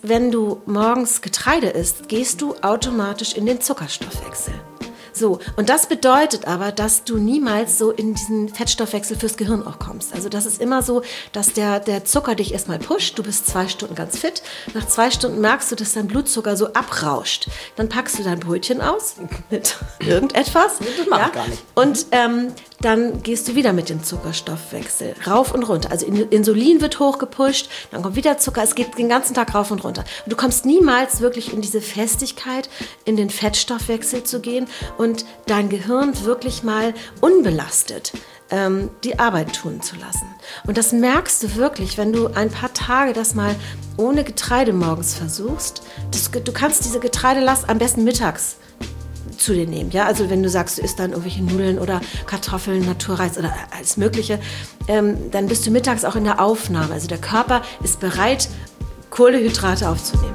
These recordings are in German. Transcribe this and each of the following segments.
Wenn du morgens Getreide isst, gehst du automatisch in den Zuckerstoffwechsel. So, und das bedeutet aber, dass du niemals so in diesen Fettstoffwechsel fürs Gehirn auch kommst. Also das ist immer so, dass der Zucker dich erstmal pusht, du bist 2 Stunden ganz fit, nach 2 Stunden merkst du, dass dein Blutzucker so abrauscht. Dann packst du dein Brötchen aus mit irgendetwas. Das mach ich gar nicht. Und dann gehst du wieder mit dem Zuckerstoffwechsel rauf und runter. Also Insulin wird hochgepusht, dann kommt wieder Zucker, es geht den ganzen Tag rauf und runter. Und du kommst niemals wirklich in diese Festigkeit, in den Fettstoffwechsel zu gehen und dein Gehirn wirklich mal unbelastet die Arbeit tun zu lassen. Und das merkst du wirklich, wenn du ein paar Tage das mal ohne Getreide morgens versuchst. Du kannst diese Getreidelast am besten mittags zu dir nehmen. Ja? Also wenn du sagst, du isst dann irgendwelche Nudeln oder Kartoffeln, Naturreis oder alles Mögliche, dann bist du mittags auch in der Aufnahme. Also der Körper ist bereit, Kohlenhydrate aufzunehmen.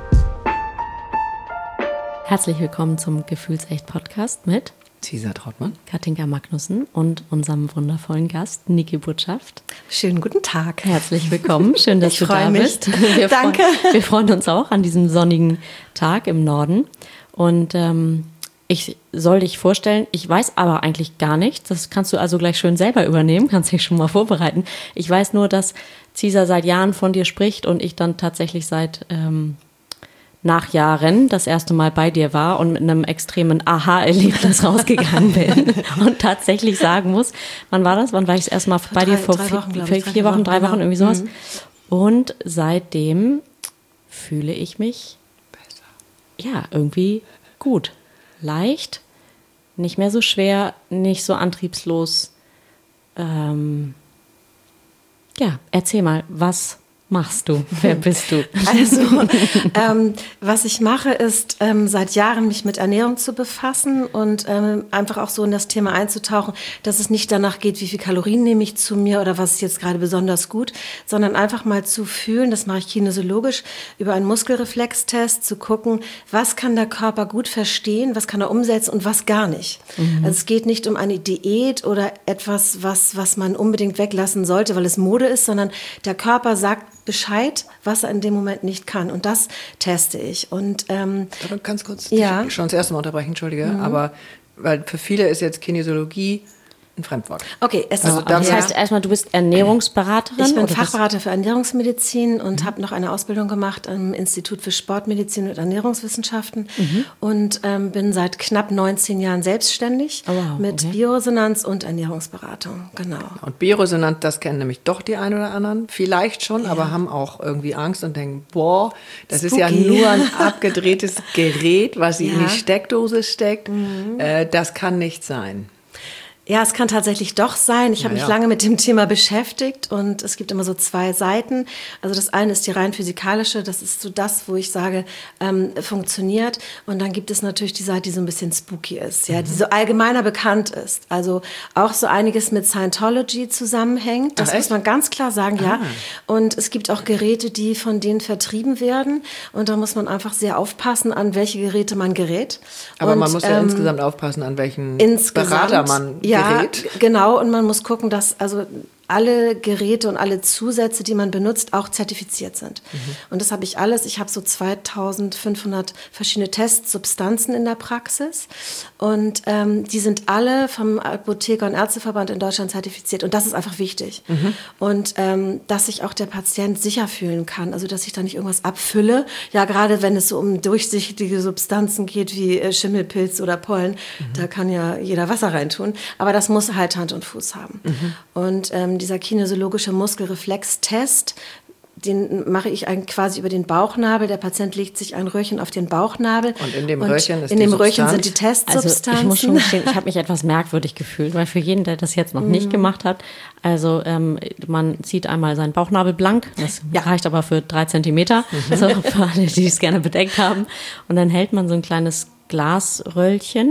Herzlich willkommen zum Gefühlsecht-Podcast mit Cesar Trautmann, Katinka Magnussen und unserem wundervollen Gast Niki Butschaft. Schönen guten Tag. Herzlich willkommen, schön, dass du da bist. Danke. Wir freuen uns auch an diesem sonnigen Tag im Norden. Und ich soll dich vorstellen, ich weiß aber eigentlich gar nichts. Das kannst du also gleich schön selber übernehmen, kannst dich schon mal vorbereiten. Ich weiß nur, dass Cesar seit Jahren von dir spricht und ich dann tatsächlich seit nach Jahren das erste Mal bei dir war und mit einem extremen Aha-Erlebnis rausgegangen bin und tatsächlich sagen muss, wann war das? Wann war ich das erste Mal bei dir? Vor 4 Wochen, 3 Wochen, irgendwie sowas. Mhm. Und seitdem fühle ich mich besser. Ja, irgendwie gut. Leicht, nicht mehr so schwer, nicht so antriebslos. Ja, erzähl mal, was machst du? Wer bist du? Also, was ich mache, ist seit Jahren mich mit Ernährung zu befassen und einfach auch so in das Thema einzutauchen, dass es nicht danach geht, wie viel Kalorien nehme ich zu mir oder was ist jetzt gerade besonders gut, sondern einfach mal zu fühlen, das mache ich kinesiologisch, über einen Muskelreflextest zu gucken, was kann der Körper gut verstehen, was kann er umsetzen und was gar nicht. Mhm. Also es geht nicht um eine Diät oder etwas, was man unbedingt weglassen sollte, weil es Mode ist, sondern der Körper sagt Bescheid, was er in dem Moment nicht kann. Und das teste ich. Und ganz kurz, ja. Schon das erste Mal unterbrechen, entschuldige, aber weil für viele ist jetzt Kinesiologie ein Fremdwort. Okay, das heißt erstmal, du bist Ernährungsberaterin? Ich bin Fachberater für Ernährungsmedizin und habe noch eine Ausbildung gemacht am Institut für Sportmedizin und Ernährungswissenschaften und bin seit knapp 19 Jahren selbstständig mit Bioresonanz und Ernährungsberatung. Genau. Und Bioresonanz, das kennen nämlich doch die einen oder anderen, vielleicht schon, aber haben auch irgendwie Angst und denken, boah, das Spooky. Ist ja nur ein abgedrehtes Gerät, was sie in die Steckdose steckt. Das kann nicht sein. Ja, es kann tatsächlich doch sein. Ich habe mich lange mit dem Thema beschäftigt und es gibt immer so 2 Seiten. Also das eine ist die rein physikalische, das ist so das, wo ich sage, funktioniert. Und dann gibt es natürlich die Seite, die so ein bisschen spooky ist, ja, die so allgemeiner bekannt ist. Also auch so einiges mit Scientology zusammenhängt. Das muss man ganz klar sagen, ja. Und es gibt auch Geräte, die von denen vertrieben werden. Und da muss man einfach sehr aufpassen, an welche Geräte man gerät. Aber und, man muss ja insgesamt aufpassen, an welchen Berater man gerät. Ja, genau. Und man muss gucken, dass also alle Geräte und alle Zusätze, die man benutzt, auch zertifiziert sind. Und das habe ich alles. Ich habe so 2500 verschiedene Testsubstanzen in der Praxis. Und die sind alle vom Apotheker- und Ärzteverband in Deutschland zertifiziert. Und das ist einfach wichtig. Und dass sich auch der Patient sicher fühlen kann. Also, dass ich da nicht irgendwas abfülle. Ja, gerade wenn es so um durchsichtige Substanzen geht, wie Schimmelpilz oder Pollen. Da kann ja jeder Wasser reintun. Aber das muss halt Hand und Fuß haben. Und dieser kinesiologische Muskelreflextest, den mache ich quasi über den Bauchnabel. Der Patient legt sich ein Röhrchen auf den Bauchnabel. Und in dem Röhrchen ist in dem die Röhrchen Substanz. sind die Testsubstanzen. Also ich muss schon gestehen, ich habe mich etwas merkwürdig gefühlt, weil für jeden, der das jetzt noch nicht gemacht hat, also man zieht einmal seinen Bauchnabel blank, das reicht aber für 3 Zentimeter, also für alle, die es gerne bedeckt haben. Und dann hält man so ein kleines Glasröllchen,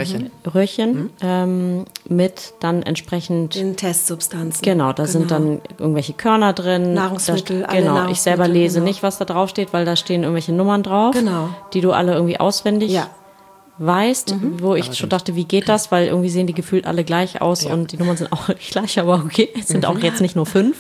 mit dann entsprechend den Testsubstanzen. Genau, da sind dann irgendwelche Körner drin. Nahrungsmittel, alle Nahrungsmittel, ich selber lese nicht, was da drauf steht, weil da stehen irgendwelche Nummern drauf, die du alle irgendwie auswendig weißt, wo ich schon dachte, wie geht das? Weil irgendwie sehen die gefühlt alle gleich aus und die Nummern sind auch gleich, aber okay, es sind auch jetzt nicht nur 5.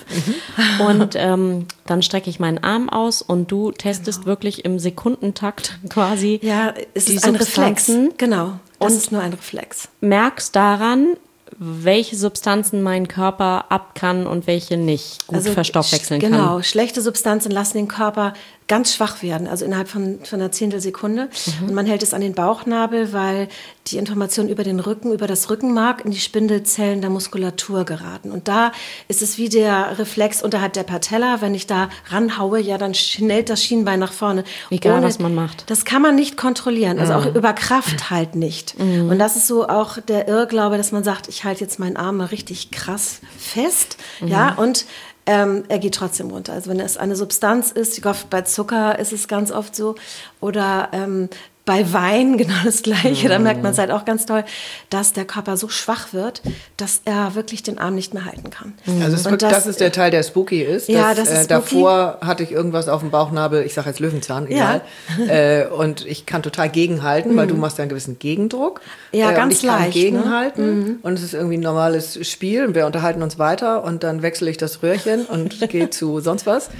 Und dann strecke ich meinen Arm aus und du testest wirklich im Sekundentakt quasi es die ist ein Reflex. Substanzen. Genau, das Und ist nur ein Reflex. merkst daran, welche Substanzen mein Körper ab kann und welche nicht gut verstoffwechseln kann. Genau, schlechte Substanzen lassen den Körper ganz schwach werden, also innerhalb von einer Zehntelsekunde. Und man hält es an den Bauchnabel, weil die Informationen über den Rücken, über das Rückenmark in die Spindelzellen der Muskulatur geraten. Und da ist es wie der Reflex unterhalb der Patella. Wenn ich da ranhaue, dann schnellt das Schienbein nach vorne. Egal, was man macht. Das kann man nicht kontrollieren, also auch über Kraft halt nicht. Und das ist so auch der Irrglaube, dass man sagt, ich halte jetzt meinen Arm mal richtig krass fest, und er geht trotzdem runter. Also wenn es eine Substanz ist, bei Zucker ist es ganz oft so, oder bei Wein genau das Gleiche, da merkt man es halt auch ganz toll, dass der Körper so schwach wird, dass er wirklich den Arm nicht mehr halten kann. Also das ist der Teil, der spooky ist. Ja, das ist spooky. Davor hatte ich irgendwas auf dem Bauchnabel, ich sage jetzt Löwenzahn, egal. Und ich kann total gegenhalten, weil du machst ja einen gewissen Gegendruck. Ja, ganz und ich kann leicht. gegenhalten und es ist irgendwie ein normales Spiel und wir unterhalten uns weiter und dann wechsle ich das Röhrchen und gehe zu sonst was.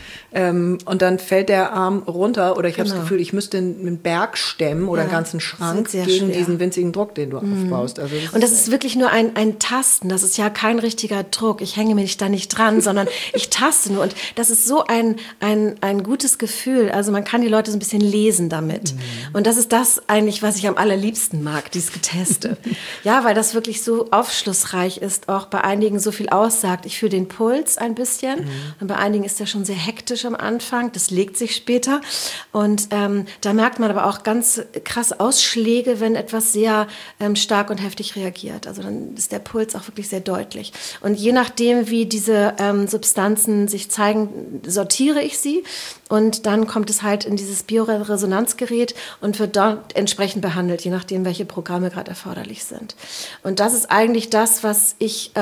Und dann fällt der Arm runter oder ich habe das Gefühl, ich müsste einen Berg stemmen oder einen ganzen Schrank gegen schwer. diesen winzigen Druck, den du aufbaust. Also und das ist wirklich nur ein Tasten, das ist ja kein richtiger Druck. Ich hänge mich da nicht dran, sondern ich taste nur. Und das ist so ein gutes Gefühl. Also man kann die Leute so ein bisschen lesen damit. Und das ist das eigentlich, was ich am allerliebsten mag, dieses Geteste. Ja, weil das wirklich so aufschlussreich ist, auch bei einigen so viel aussagt. Ich fühle den Puls ein bisschen und bei einigen ist der schon sehr hektisch am Anfang. Das legt sich später. Und da merkt man aber auch ganz krass Ausschläge, wenn etwas sehr stark und heftig reagiert. Also dann ist der Puls auch wirklich sehr deutlich. Und je nachdem, wie diese Substanzen sich zeigen, sortiere ich sie und dann kommt es halt in dieses Bioresonanzgerät und wird dort entsprechend behandelt, je nachdem, welche Programme gerade erforderlich sind. Und das ist eigentlich das, was ich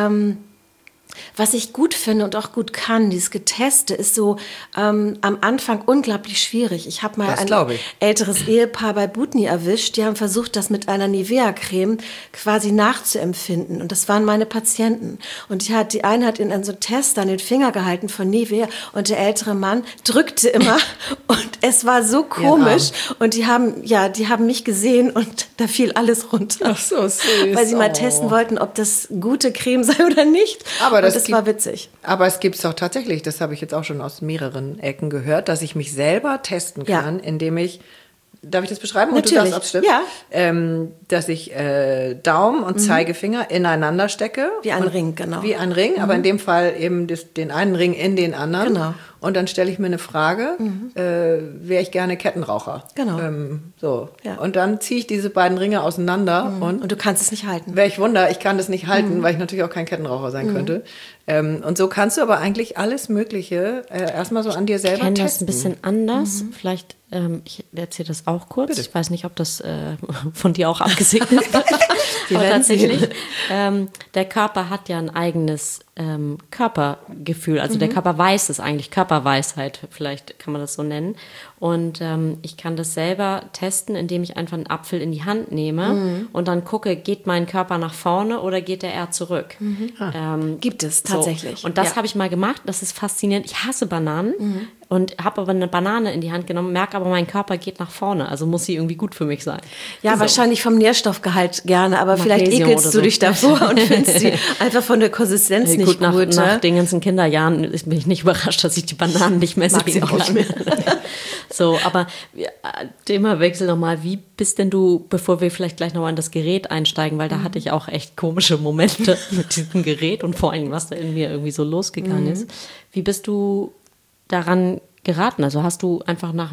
gut finde und auch gut kann, dieses Geteste, ist so am Anfang unglaublich schwierig. Ich habe mal ein älteres Ehepaar bei Butni erwischt, die haben versucht, das mit einer Nivea-Creme quasi nachzuempfinden. Und das waren meine Patienten. Und die eine hat in so einem Test an den Finger gehalten von Nivea und der ältere Mann drückte immer und es war so komisch. Und die haben mich gesehen und da fiel alles runter. Ach so süß. Weil sie mal testen wollten, ob das gute Creme sei oder nicht. Aber das war witzig. Aber es gibt es doch tatsächlich, das habe ich jetzt auch schon aus mehreren Ecken gehört, dass ich mich selber testen kann, indem ich, darf ich das beschreiben? Natürlich. Und du sagst, ob es stimmt? Dass ich Daumen und Zeigefinger ineinander stecke. Wie ein Ring, genau. Wie ein Ring, aber in dem Fall eben den einen Ring in den anderen. Genau. Und dann stelle ich mir eine Frage, wäre ich gerne Kettenraucher? Genau. So. Ja. Und dann ziehe ich diese beiden Ringe auseinander und du kannst es nicht halten. welch Wunder, ich kann das nicht halten, weil ich natürlich auch kein Kettenraucher sein könnte. Und so kannst du aber eigentlich alles Mögliche erstmal so an dir selber testen. Ich kenne das ein bisschen anders. Vielleicht, ich erzähle das auch kurz. Bitte. Ich weiß nicht, ob das von dir auch abgesegnet wird. Aber tatsächlich, der Körper hat ja ein eigenes Körpergefühl. Also der Körper weiß es eigentlich, Körperweisheit, vielleicht kann man das so nennen. Und ich kann das selber testen, indem ich einfach einen Apfel in die Hand nehme und dann gucke, geht mein Körper nach vorne oder geht er eher zurück? Gibt es tatsächlich. So. Und das habe ich mal gemacht, das ist faszinierend. Ich hasse Bananen und habe aber eine Banane in die Hand genommen, merke aber, mein Körper geht nach vorne, also muss sie irgendwie gut für mich sein. Ja, so. Wahrscheinlich vom Nährstoffgehalt gerne, aber Magnesium vielleicht ekelst oder du so. dich davor und findest sie einfach von der Konsistenz nicht gut. gut. Nach den ganzen Kinderjahren bin ich nicht überrascht, dass ich die Bananen nicht mehr Mag sie sehen auch kann. nicht mehr. So, aber Themawechsel nochmal. Wie bist denn du, bevor wir vielleicht gleich nochmal in das Gerät einsteigen, weil da hatte ich auch echt komische Momente mit diesem Gerät und vor allem, was da in mir irgendwie so losgegangen ist. Wie bist du daran geraten? Also hast du einfach nach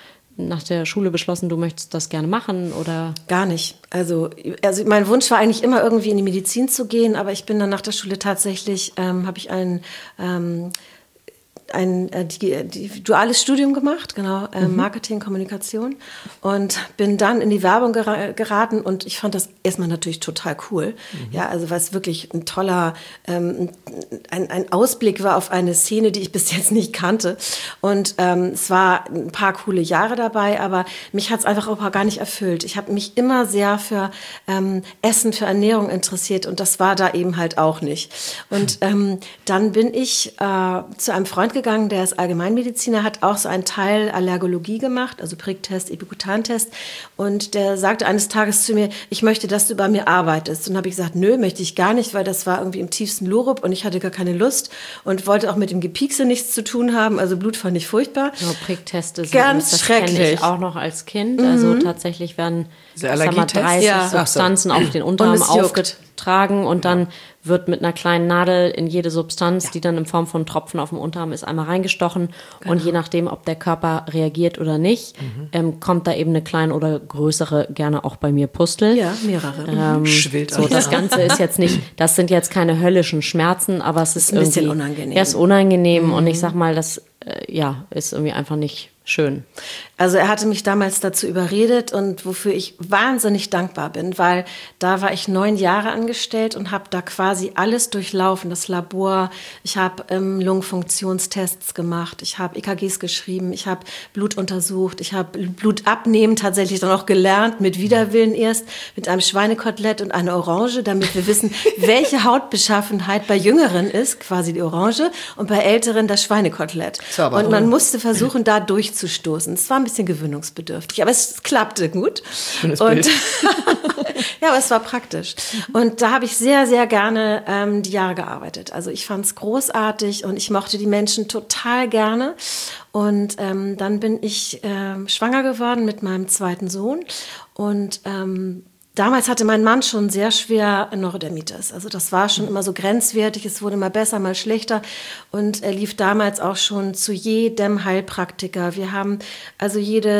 der Schule beschlossen, du möchtest das gerne machen oder? Gar nicht. Also mein Wunsch war eigentlich immer irgendwie in die Medizin zu gehen, aber ich bin dann nach der Schule tatsächlich, habe ich einen ein duales Studium gemacht, genau, Marketing, Kommunikation, und bin dann in die Werbung geraten, und ich fand das erstmal natürlich total cool. Ja, also weil es wirklich ein toller, ein Ausblick war auf eine Szene, die ich bis jetzt nicht kannte. Und es war ein paar coole Jahre dabei, aber mich hat es einfach auch gar nicht erfüllt. Ich habe mich immer sehr für Essen, für Ernährung interessiert, und das war da eben halt auch nicht. Und dann bin ich zu einem Freund gegangen, der ist Allgemeinmediziner, hat auch so einen Teil Allergologie gemacht, also Pricktest, Epikutantest, und der sagte eines Tages zu mir, ich möchte, dass du bei mir arbeitest. Und habe ich gesagt, nö, möchte ich gar nicht, weil das war irgendwie im tiefsten Lurup und ich hatte gar keine Lust und wollte auch mit dem Gepiekse nichts zu tun haben, also Blut fand ich furchtbar. So Prickteste sind ganz schrecklich. Kenne ich auch noch als Kind, also tatsächlich werden 30 Substanzen auf den Unterarm aufgetragen und dann wird mit einer kleinen Nadel in jede Substanz, die dann in Form von Tropfen auf dem Unterarm ist, einmal reingestochen. Genau. Und je nachdem, ob der Körper reagiert oder nicht, kommt da eben eine kleine oder größere, gerne auch bei mir Pustel. Ja, mehrere. Schwillt so, das Ganze ist jetzt nicht, das sind jetzt keine höllischen Schmerzen, aber es ist ein bisschen irgendwie unangenehm. Er ist unangenehm und ich sag mal, das ist irgendwie einfach nicht schön. Also er hatte mich damals dazu überredet, und wofür ich wahnsinnig dankbar bin, weil da war ich 9 Jahre angestellt und habe da quasi alles durchlaufen, das Labor. Ich habe Lungenfunktionstests gemacht, ich habe EKGs geschrieben, ich habe Blut untersucht, ich habe Blut abnehmen tatsächlich dann auch gelernt, mit Widerwillen erst, mit einem Schweinekotelett und einer Orange, damit wir wissen, welche Hautbeschaffenheit bei Jüngeren ist, quasi die Orange, und bei Älteren das Schweinekotelett. Und man musste versuchen, da durchzustoßen. Es war ein bisschen gewöhnungsbedürftig, aber es klappte gut. Schönes Bild. Ja, aber es war praktisch. Und da habe ich sehr, sehr gerne die Jahre gearbeitet. Also ich fand es großartig und ich mochte die Menschen total gerne. Und dann bin ich schwanger geworden mit meinem zweiten Sohn. Und damals hatte mein Mann schon sehr schwer Neurodermitis. Also das war schon immer so grenzwertig. Es wurde mal besser, mal schlechter. Und er lief damals auch schon zu jedem Heilpraktiker. Wir haben also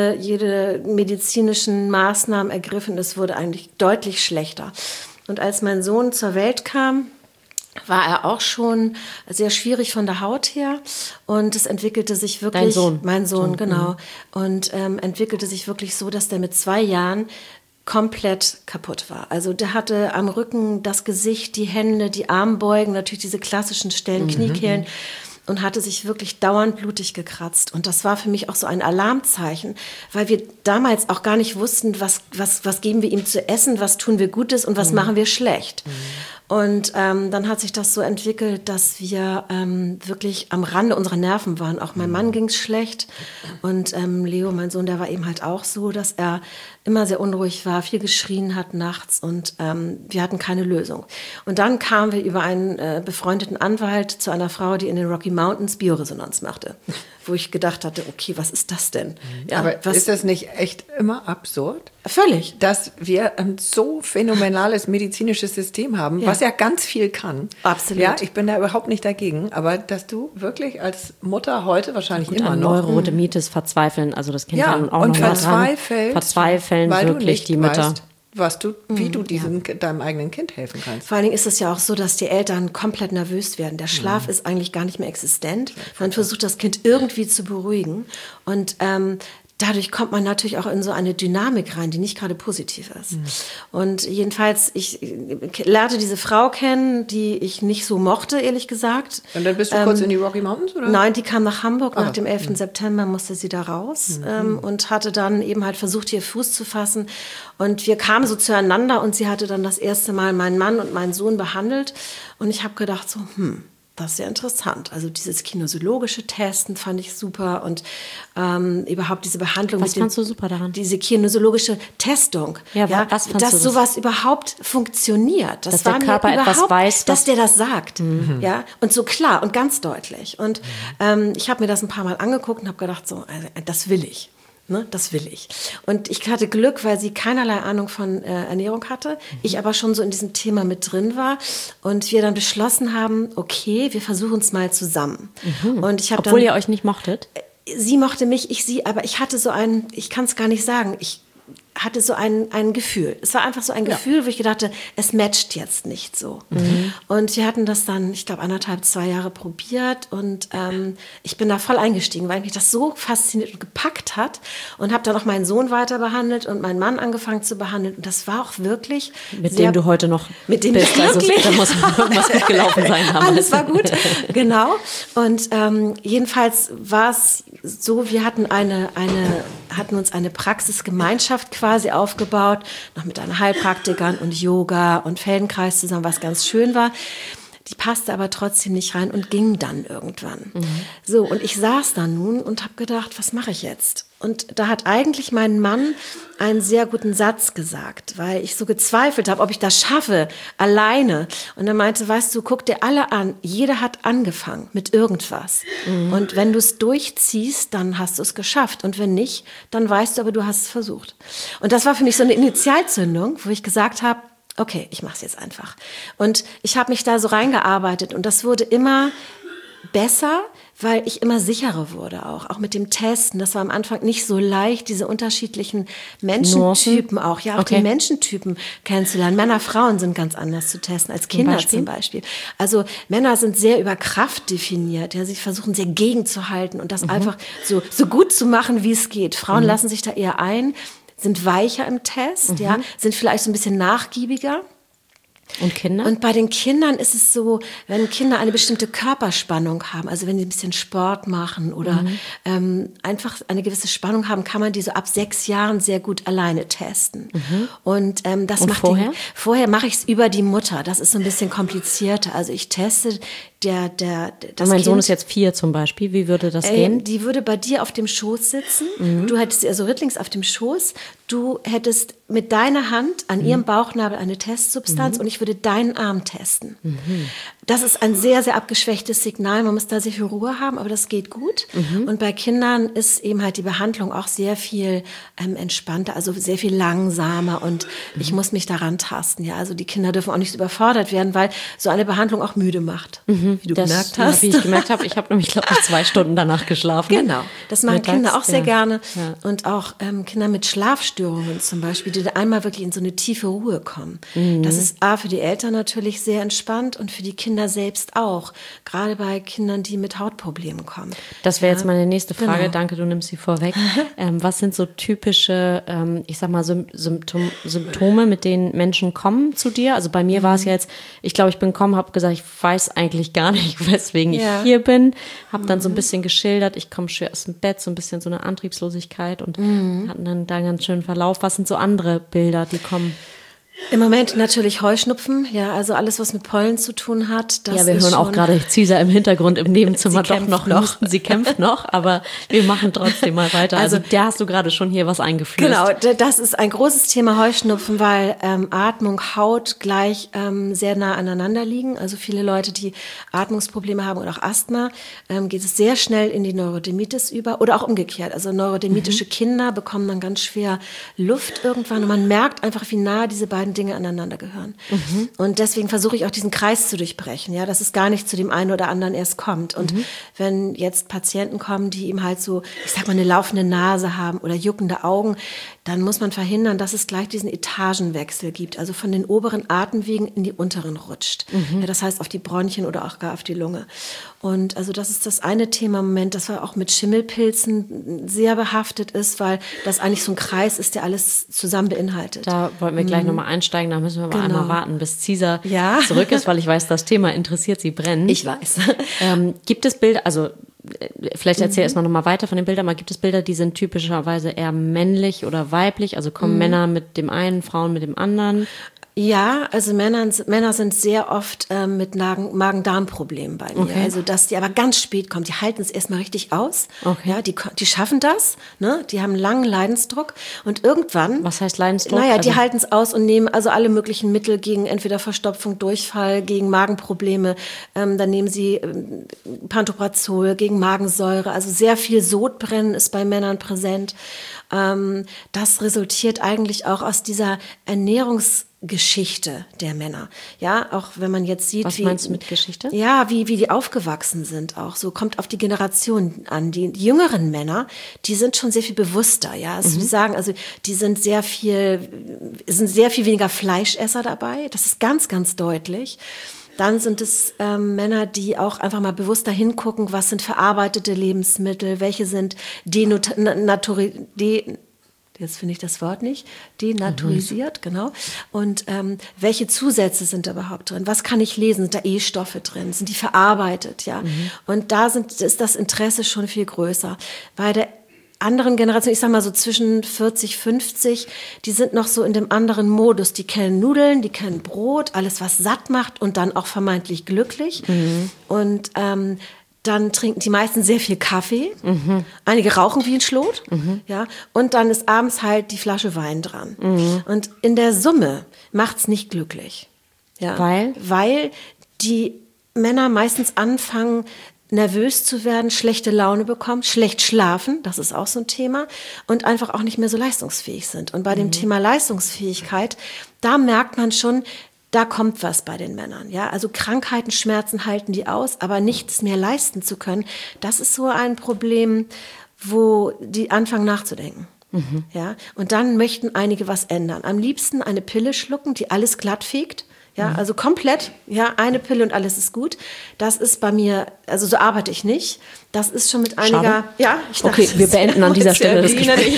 jede medizinischen Maßnahmen ergriffen. Es wurde eigentlich deutlich schlechter. Und als mein Sohn zur Welt kam, war er auch schon sehr schwierig von der Haut her, und es entwickelte sich wirklich... Dein Sohn? Mein Sohn, genau. Und entwickelte sich wirklich so, dass der mit 2 Jahren komplett kaputt war. Also der hatte am Rücken das Gesicht, die Hände, die Armbeugen, natürlich diese klassischen Stellen, Kniekehlen, und hatte sich wirklich dauernd blutig gekratzt. Und das war für mich auch so ein Alarmzeichen, weil wir damals auch gar nicht wussten, was geben wir ihm zu essen, was tun wir Gutes und was machen wir schlecht. Und dann hat sich das so entwickelt, dass wir wirklich am Rande unserer Nerven waren. Auch meinem Mann ging es schlecht. Und Leo, mein Sohn, der war eben halt auch so, dass er immer sehr unruhig war, viel geschrien hat nachts, und wir hatten keine Lösung. Und dann kamen wir über einen befreundeten Anwalt zu einer Frau, die in den Rocky Mountains Bioresonanz machte, wo ich gedacht hatte, okay, was ist das denn? Ja, aber ist das nicht echt immer absurd? Völlig. Dass wir ein so phänomenales medizinisches System haben, was ja ganz viel kann. Absolut. Ja, ich bin da überhaupt nicht dagegen, aber dass du wirklich als Mutter heute wahrscheinlich immer noch... Neurodermitis verzweifeln, also das Kind kann auch und noch verzweifeln weil wirklich du die Mütter... Weißt, wie du deinem eigenen Kind helfen kannst. Vor allen Dingen ist es ja auch so, dass die Eltern komplett nervös werden. Der Schlaf ist eigentlich gar nicht mehr existent. Man versucht, das Kind irgendwie zu beruhigen. Und dadurch kommt man natürlich auch in so eine Dynamik rein, die nicht gerade positiv ist. Und jedenfalls, ich lernte diese Frau kennen, die ich nicht so mochte, ehrlich gesagt. Und dann bist du kurz in die Rocky Mountains, oder? Nein, die kam nach Hamburg. Nach dem 11. September musste sie da raus und hatte dann eben halt versucht, hier Fuß zu fassen. Und wir kamen so zueinander, und sie hatte dann das erste Mal meinen Mann und meinen Sohn behandelt. Und ich habe gedacht so, das ist ja interessant. Also dieses kinesiologische Testen fand ich super, und überhaupt diese Behandlung. Was fandst du super daran? Diese kinesiologische Testung. Ja, was fandst dass du sowas überhaupt funktioniert. Das dass war der Körper mir etwas weiß, dass der das sagt. Ja, und so klar und ganz deutlich. Und ich habe mir das ein paar Mal angeguckt und habe gedacht, so, also, das will ich. Ne, das will ich. Und ich hatte Glück, weil sie keinerlei Ahnung von Ernährung hatte, ich aber schon so in diesem Thema mit drin war, und wir dann beschlossen haben, okay, wir versuchen es mal zusammen. Und ich Obwohl ihr euch nicht mochtet? Sie mochte mich, ich sie, aber ich hatte so ich kann es gar nicht sagen, hatte so ein Gefühl. Es war einfach so ein Gefühl, wo ich gedacht habe, es matcht jetzt nicht so. Und wir hatten das dann, ich glaube, 2 Jahre probiert und ich bin da voll eingestiegen, weil mich das so fasziniert und gepackt hat und habe dann auch meinen Sohn weiter behandelt und meinen Mann angefangen zu behandeln und das war auch wirklich mit dem du heute noch mit dem bist. Also da muss irgendwas gut gelaufen sein. Alles war gut, genau. Und jedenfalls war es so, wir hatten hatten uns eine Praxisgemeinschaft quasi aufgebaut, noch mit einer Heilpraktikern und Yoga und Feldenkreis zusammen, was ganz schön war. Die passte aber trotzdem nicht rein und ging dann irgendwann. So, und ich saß da nun und habe gedacht, was mache ich jetzt? Und da hat eigentlich mein Mann einen sehr guten Satz gesagt, weil ich so gezweifelt habe, ob ich das schaffe, alleine. Und er meinte, weißt du, guck dir alle an, jeder hat angefangen mit irgendwas. Und wenn du es durchziehst, dann hast du es geschafft. Und wenn nicht, dann weißt du, aber du hast es versucht. Und das war für mich so eine Initialzündung, wo ich gesagt habe, okay, ich mache es jetzt einfach. Und ich habe mich da so reingearbeitet und das wurde immer besser, weil ich immer sicherer wurde auch mit dem Testen. Das war am Anfang nicht so leicht, diese unterschiedlichen Menschentypen auch. Ja, auch die Menschentypen kennenzulernen. Männer, Frauen sind ganz anders zu testen als Kinder zum Beispiel. Also Männer sind sehr über Kraft definiert. Ja, sie versuchen sehr gegenzuhalten und das einfach so gut zu machen, wie es geht. Frauen lassen sich da eher ein, sind weicher im Test, ja, sind vielleicht so ein bisschen nachgiebiger. Und Kinder? Und bei den Kindern ist es so, wenn Kinder eine bestimmte Körperspannung haben, also wenn sie ein bisschen Sport machen oder einfach eine gewisse Spannung haben, kann man die so ab 6 Jahren sehr gut alleine testen. Und das und macht vorher? Vorher mache ich es über die Mutter. Das ist so ein bisschen komplizierter. Also ich teste das mein Kind. Sohn ist jetzt 4 zum Beispiel. Wie würde das gehen? Die würde bei dir auf dem Schoß sitzen. Du hättest sie also rittlings auf dem Schoß. Du hättest mit deiner Hand an ihrem Bauchnabel eine Testsubstanz und ich würde deinen Arm testen. Das ist ein sehr, sehr abgeschwächtes Signal. Man muss da sehr viel Ruhe haben, aber das geht gut. Und bei Kindern ist eben halt die Behandlung auch sehr viel entspannter, also sehr viel langsamer und ich muss mich daran tasten. Ja, also die Kinder dürfen auch nicht überfordert werden, weil so eine Behandlung auch müde macht, wie du gemerkt hast. Wie ich gemerkt habe, ich habe nämlich, glaube ich, 2 Stunden danach geschlafen. Genau, das machen Mittags, Kinder auch sehr gerne. Ja. Und auch Kinder mit Schlafstörungen zum Beispiel, die da einmal wirklich in so eine tiefe Ruhe kommen. Das ist für die Eltern natürlich sehr entspannt und für die Kinder selbst auch. Gerade bei Kindern, die mit Hautproblemen kommen. Das wäre jetzt meine nächste Frage. Genau. Danke, du nimmst sie vorweg. Was sind so typische, ich sag mal, Symptome, mit denen Menschen kommen zu dir? Also bei mir war es jetzt, ich glaube, ich bin gekommen, habe gesagt, ich weiß eigentlich gar nicht, weswegen ich hier bin. Habe dann so ein bisschen geschildert, ich komme schwer aus dem Bett, so ein bisschen so eine Antriebslosigkeit und hatten dann da einen ganz schönen Verlauf. Was sind so andere Bilder, die kommen? Im Moment natürlich Heuschnupfen, ja, also alles, was mit Pollen zu tun hat. Das ja, wir ist hören auch gerade Cisa im Hintergrund im Nebenzimmer Sie kämpft doch noch. Sie kämpft noch, aber wir machen trotzdem mal weiter. Also der hast du gerade schon hier was eingeflößt. Genau, das ist ein großes Thema Heuschnupfen, weil Atmung, Haut gleich sehr nah aneinander liegen. Also viele Leute, die Atmungsprobleme haben oder auch Asthma, geht es sehr schnell in die Neurodermitis über oder auch umgekehrt. Also neurodermitische Kinder bekommen dann ganz schwer Luft irgendwann und man merkt einfach, wie nah diese beiden Dinge aneinander gehören. Und deswegen versuche ich auch diesen Kreis zu durchbrechen, ja, dass es gar nicht zu dem einen oder anderen erst kommt. Und wenn jetzt Patienten kommen, die eben halt so, ich sag mal, eine laufende Nase haben oder juckende Augen, dann muss man verhindern, dass es gleich diesen Etagenwechsel gibt, also von den oberen Atemwegen in die unteren rutscht. Ja, das heißt auf die Bronchien oder auch gar auf die Lunge. Und also das ist das eine Thema im Moment, das auch mit Schimmelpilzen sehr behaftet ist, weil das eigentlich so ein Kreis ist, der alles zusammen beinhaltet. Da wollten wir gleich nochmal einsteigen, da müssen wir aber einmal warten, bis Cisa zurück ist, weil ich weiß, das Thema interessiert sie brennend. Ich weiß. Gibt es Bilder, also vielleicht erzähl erstmal nochmal weiter von den Bildern, aber gibt es Bilder, die sind typischerweise eher männlich oder weiblich, also kommen Männer mit dem einen, Frauen mit dem anderen? Ja, also Männer sind sehr oft mit Magen-Darm-Problemen bei mir. Okay. Also dass die aber ganz spät kommen. Die halten es erstmal richtig aus. Okay. Ja, die schaffen das. Ne? Die haben einen langen Leidensdruck. Und irgendwann... Was heißt Leidensdruck? Naja, die also, halten es aus und nehmen also alle möglichen Mittel gegen entweder Verstopfung, Durchfall, gegen Magenprobleme. Dann nehmen sie Pantoprazol gegen Magensäure. Also sehr viel Sodbrennen ist bei Männern präsent. Das resultiert eigentlich auch aus dieser Geschichte der Männer. Ja, auch wenn man jetzt sieht, Was meinst du mit Geschichte? Ja, wie die aufgewachsen sind auch. So kommt auf die Generation an. Die jüngeren Männer, die sind schon sehr viel bewusster. Ja, also die sagen, also die sind sehr viel weniger Fleischesser dabei. Das ist ganz, ganz deutlich. Dann sind es Männer, die auch einfach mal bewusster hingucken, was sind verarbeitete Lebensmittel, welche sind jetzt finde ich das Wort nicht, denaturisiert, genau. Und welche Zusätze sind da überhaupt drin? Was kann ich lesen? Sind da E-Stoffe drin? Sind die verarbeitet? Ja. Und da ist das Interesse schon viel größer. Bei der anderen Generation, ich sag mal so zwischen 40, 50, die sind noch so in dem anderen Modus. Die kennen Nudeln, die kennen Brot, alles was satt macht und dann auch vermeintlich glücklich. Und dann trinken die meisten sehr viel Kaffee. Einige rauchen wie ein Schlot. Ja. Und dann ist abends halt die Flasche Wein dran. Und in der Summe macht's nicht glücklich. Ja. Weil die Männer meistens anfangen, nervös zu werden, schlechte Laune bekommen, schlecht schlafen, das ist auch so ein Thema, und einfach auch nicht mehr so leistungsfähig sind. Und bei dem Thema Leistungsfähigkeit, da merkt man schon, da kommt was bei den Männern, ja. Also Krankheiten, Schmerzen halten die aus, aber nichts mehr leisten zu können, das ist so ein Problem, wo die anfangen nachzudenken. Ja. Und dann möchten einige was ändern. Am liebsten eine Pille schlucken, die alles glatt fegt. Ja, also komplett, ja, eine Pille und alles ist gut. Das ist bei mir, also so arbeite ich nicht. Das ist schon mit einiger, Schade. Ja, ich dachte, okay, wir beenden an dieser Stelle das Gespräch.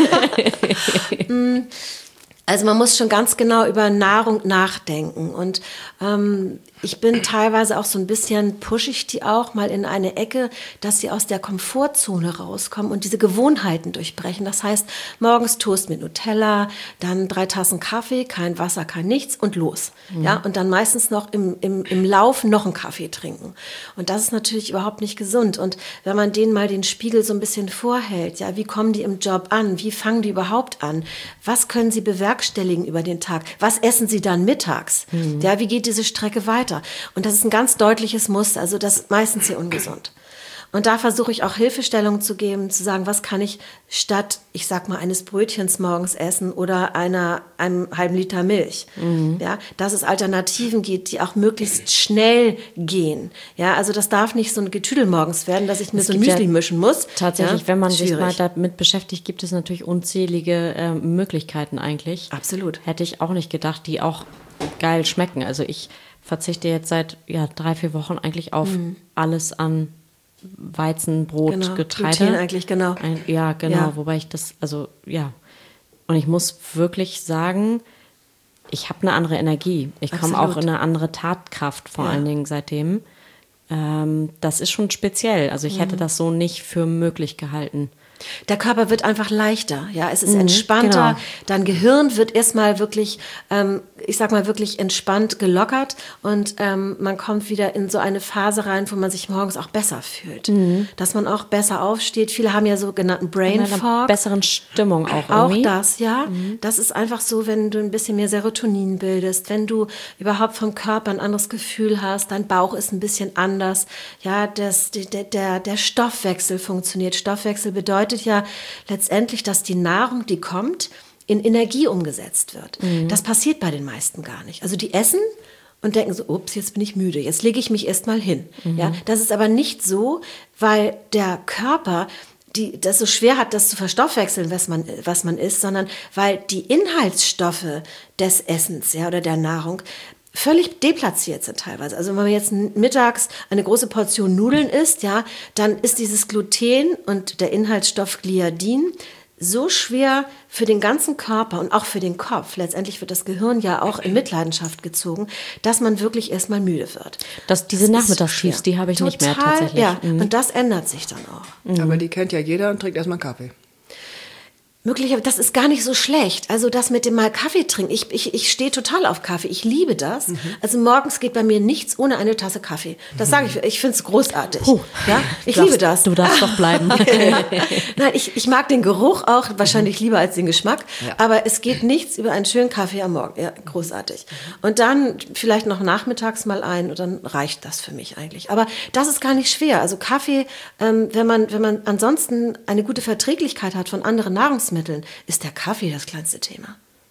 Also man muss schon ganz genau über Nahrung nachdenken und ich bin teilweise auch so ein bisschen, pushe ich die auch mal in eine Ecke, dass sie aus der Komfortzone rauskommen und diese Gewohnheiten durchbrechen. Das heißt, morgens Toast mit Nutella, dann 3 Tassen Kaffee, kein Wasser, kein nichts und los. Ja, und dann meistens noch im Laufen noch einen Kaffee trinken. Und das ist natürlich überhaupt nicht gesund. Und wenn man denen mal den Spiegel so ein bisschen vorhält, ja, wie kommen die im Job an? Wie fangen die überhaupt an? Was können sie bewerkstelligen über den Tag? Was essen sie dann mittags? Ja, wie geht diese Strecke weiter? Und das ist ein ganz deutliches Muster, also das ist meistens sehr ungesund. Und da versuche ich auch Hilfestellung zu geben, zu sagen, was kann ich statt, ich sag mal, eines Brötchens morgens essen oder einem halben Liter Milch. Ja, dass es Alternativen gibt, die auch möglichst schnell gehen. Ja, also das darf nicht so ein Getüdel morgens werden, dass ich mir so ein Müsli mischen muss. Tatsächlich, ja, wenn man schwierig. sich mal damit beschäftigt, gibt es natürlich unzählige Möglichkeiten eigentlich. Absolut. Hätte ich auch nicht gedacht, die auch geil schmecken. Also ich verzichte jetzt seit 3-4 Wochen eigentlich auf alles an Weizen, Brot, genau. Getreide. Gluten eigentlich, genau. Ja, genau, wobei ich das, also ja. Und ich muss wirklich sagen, ich habe eine andere Energie. Ich komme auch in eine andere Tatkraft vor allen Dingen seitdem. Das ist schon speziell. Also ich hätte das so nicht für möglich gehalten. Der Körper wird einfach leichter, ja, es ist entspannter, genau. Dein Gehirn wird erstmal wirklich, ich sag mal wirklich entspannt gelockert und man kommt wieder in so eine Phase rein, wo man sich morgens auch besser fühlt, dass man auch besser aufsteht. Viele haben ja sogenannten Brain Fog. Besseren Stimmung auch Auch irgendwie. das, ja. Das ist einfach so, wenn du ein bisschen mehr Serotonin bildest, wenn du überhaupt vom Körper ein anderes Gefühl hast, dein Bauch ist ein bisschen anders, ja, der Stoffwechsel funktioniert. Stoffwechsel bedeutet ja letztendlich, dass die Nahrung, die kommt, in Energie umgesetzt wird. Das passiert bei den meisten gar nicht. Also die essen und denken so, ups, jetzt bin ich müde, jetzt lege ich mich erst mal hin. Ja, das ist aber nicht so, weil der Körper das so schwer hat, das zu verstoffwechseln, was man isst, sondern weil die Inhaltsstoffe des Essens, ja, oder der Nahrung völlig deplatziert sind teilweise. Also wenn man jetzt mittags eine große Portion Nudeln isst, ja, dann ist dieses Gluten und der Inhaltsstoff Gliadin so schwer für den ganzen Körper und auch für den Kopf. Letztendlich wird das Gehirn ja auch in Mitleidenschaft gezogen, dass man wirklich erstmal müde wird. Diese Nachmittagstiefs, die habe ich nicht mehr tatsächlich. Ja, und das ändert sich dann auch. Aber die kennt ja jeder und trinkt erstmal Kaffee. Möglicherweise, das ist gar nicht so schlecht. Also das mit dem mal Kaffee trinken, ich stehe total auf Kaffee. Ich liebe das. Also morgens geht bei mir nichts ohne eine Tasse Kaffee. Das sage ich finde es großartig. Ja, ich liebe das. Du darfst doch bleiben. Nein, ich mag den Geruch auch wahrscheinlich lieber als den Geschmack. Ja. Aber es geht nichts über einen schönen Kaffee am Morgen. Ja, großartig. Und dann vielleicht noch nachmittags mal ein und dann reicht das für mich eigentlich. Aber das ist gar nicht schwer. Also Kaffee, wenn man ansonsten eine gute Verträglichkeit hat von anderen Nahrungsmitteln, ist der Kaffee das kleinste Thema.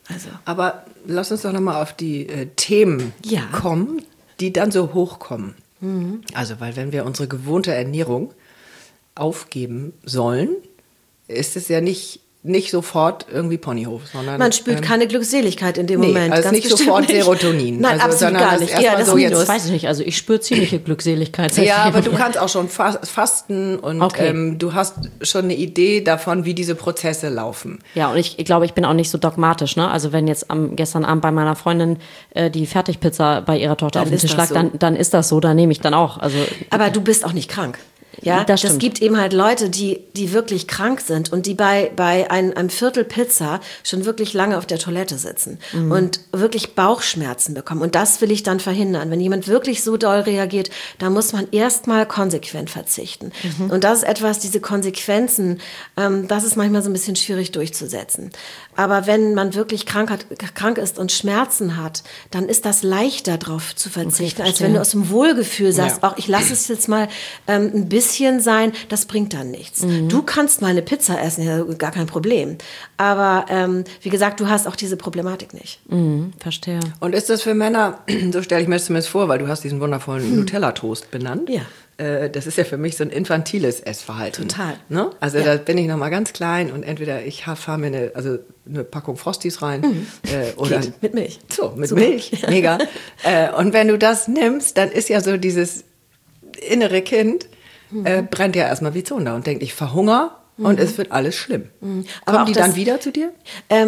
Also. Aber lass uns doch nochmal auf die Themen kommen, die dann so hochkommen. Also, weil wenn wir unsere gewohnte Ernährung aufgeben sollen, ist es ja nicht sofort irgendwie Ponyhof, sondern... Man spürt keine Glückseligkeit in dem Moment. Also ganz nicht sofort nicht. Serotonin. Nein, also, absolut gar nicht. Eher das so Minus. Das weiß ich nicht. Also ich spüre ziemliche Glückseligkeit. Ja, aber du kannst auch schon fasten und du hast schon eine Idee davon, wie diese Prozesse laufen. Ja, und ich glaube, ich bin auch nicht so dogmatisch. Ne? Also wenn jetzt gestern Abend bei meiner Freundin die Fertigpizza bei ihrer Tochter auf dem Tisch lag, dann ist das so, dann nehme ich dann auch. Also, aber du bist auch nicht krank. Ja, das gibt eben halt Leute, die wirklich krank sind und die bei einem Viertel Pizza schon wirklich lange auf der Toilette sitzen und wirklich Bauchschmerzen bekommen. Und das will ich dann verhindern. Wenn jemand wirklich so doll reagiert, dann muss man erstmal konsequent verzichten. Und das ist etwas, diese Konsequenzen, das ist manchmal so ein bisschen schwierig durchzusetzen. Aber wenn man wirklich krank ist und Schmerzen hat, dann ist das leichter darauf zu verzichten, als wenn du aus dem Wohlgefühl sagst, auch ich lasse es jetzt mal ein bisschen sein, das bringt dann nichts. Du kannst mal eine Pizza essen, ja, gar kein Problem. Aber wie gesagt, du hast auch diese Problematik nicht. Verstehe. Und ist das für Männer, so stelle ich mir das zumindest vor, weil du hast diesen wundervollen Nutella-Toast benannt. Ja. Das ist ja für mich so ein infantiles Essverhalten. Total. Ne? Also da bin ich noch mal ganz klein und entweder ich fahre mir eine Packung Frosties rein oder mit Milch. So, mit Milch. Mega. Und wenn du das nimmst, dann ist ja so dieses innere Kind brennt ja erstmal wie Zunder und denkt, ich verhungere und es wird alles schlimm. Aber Kommen die dann wieder zu dir?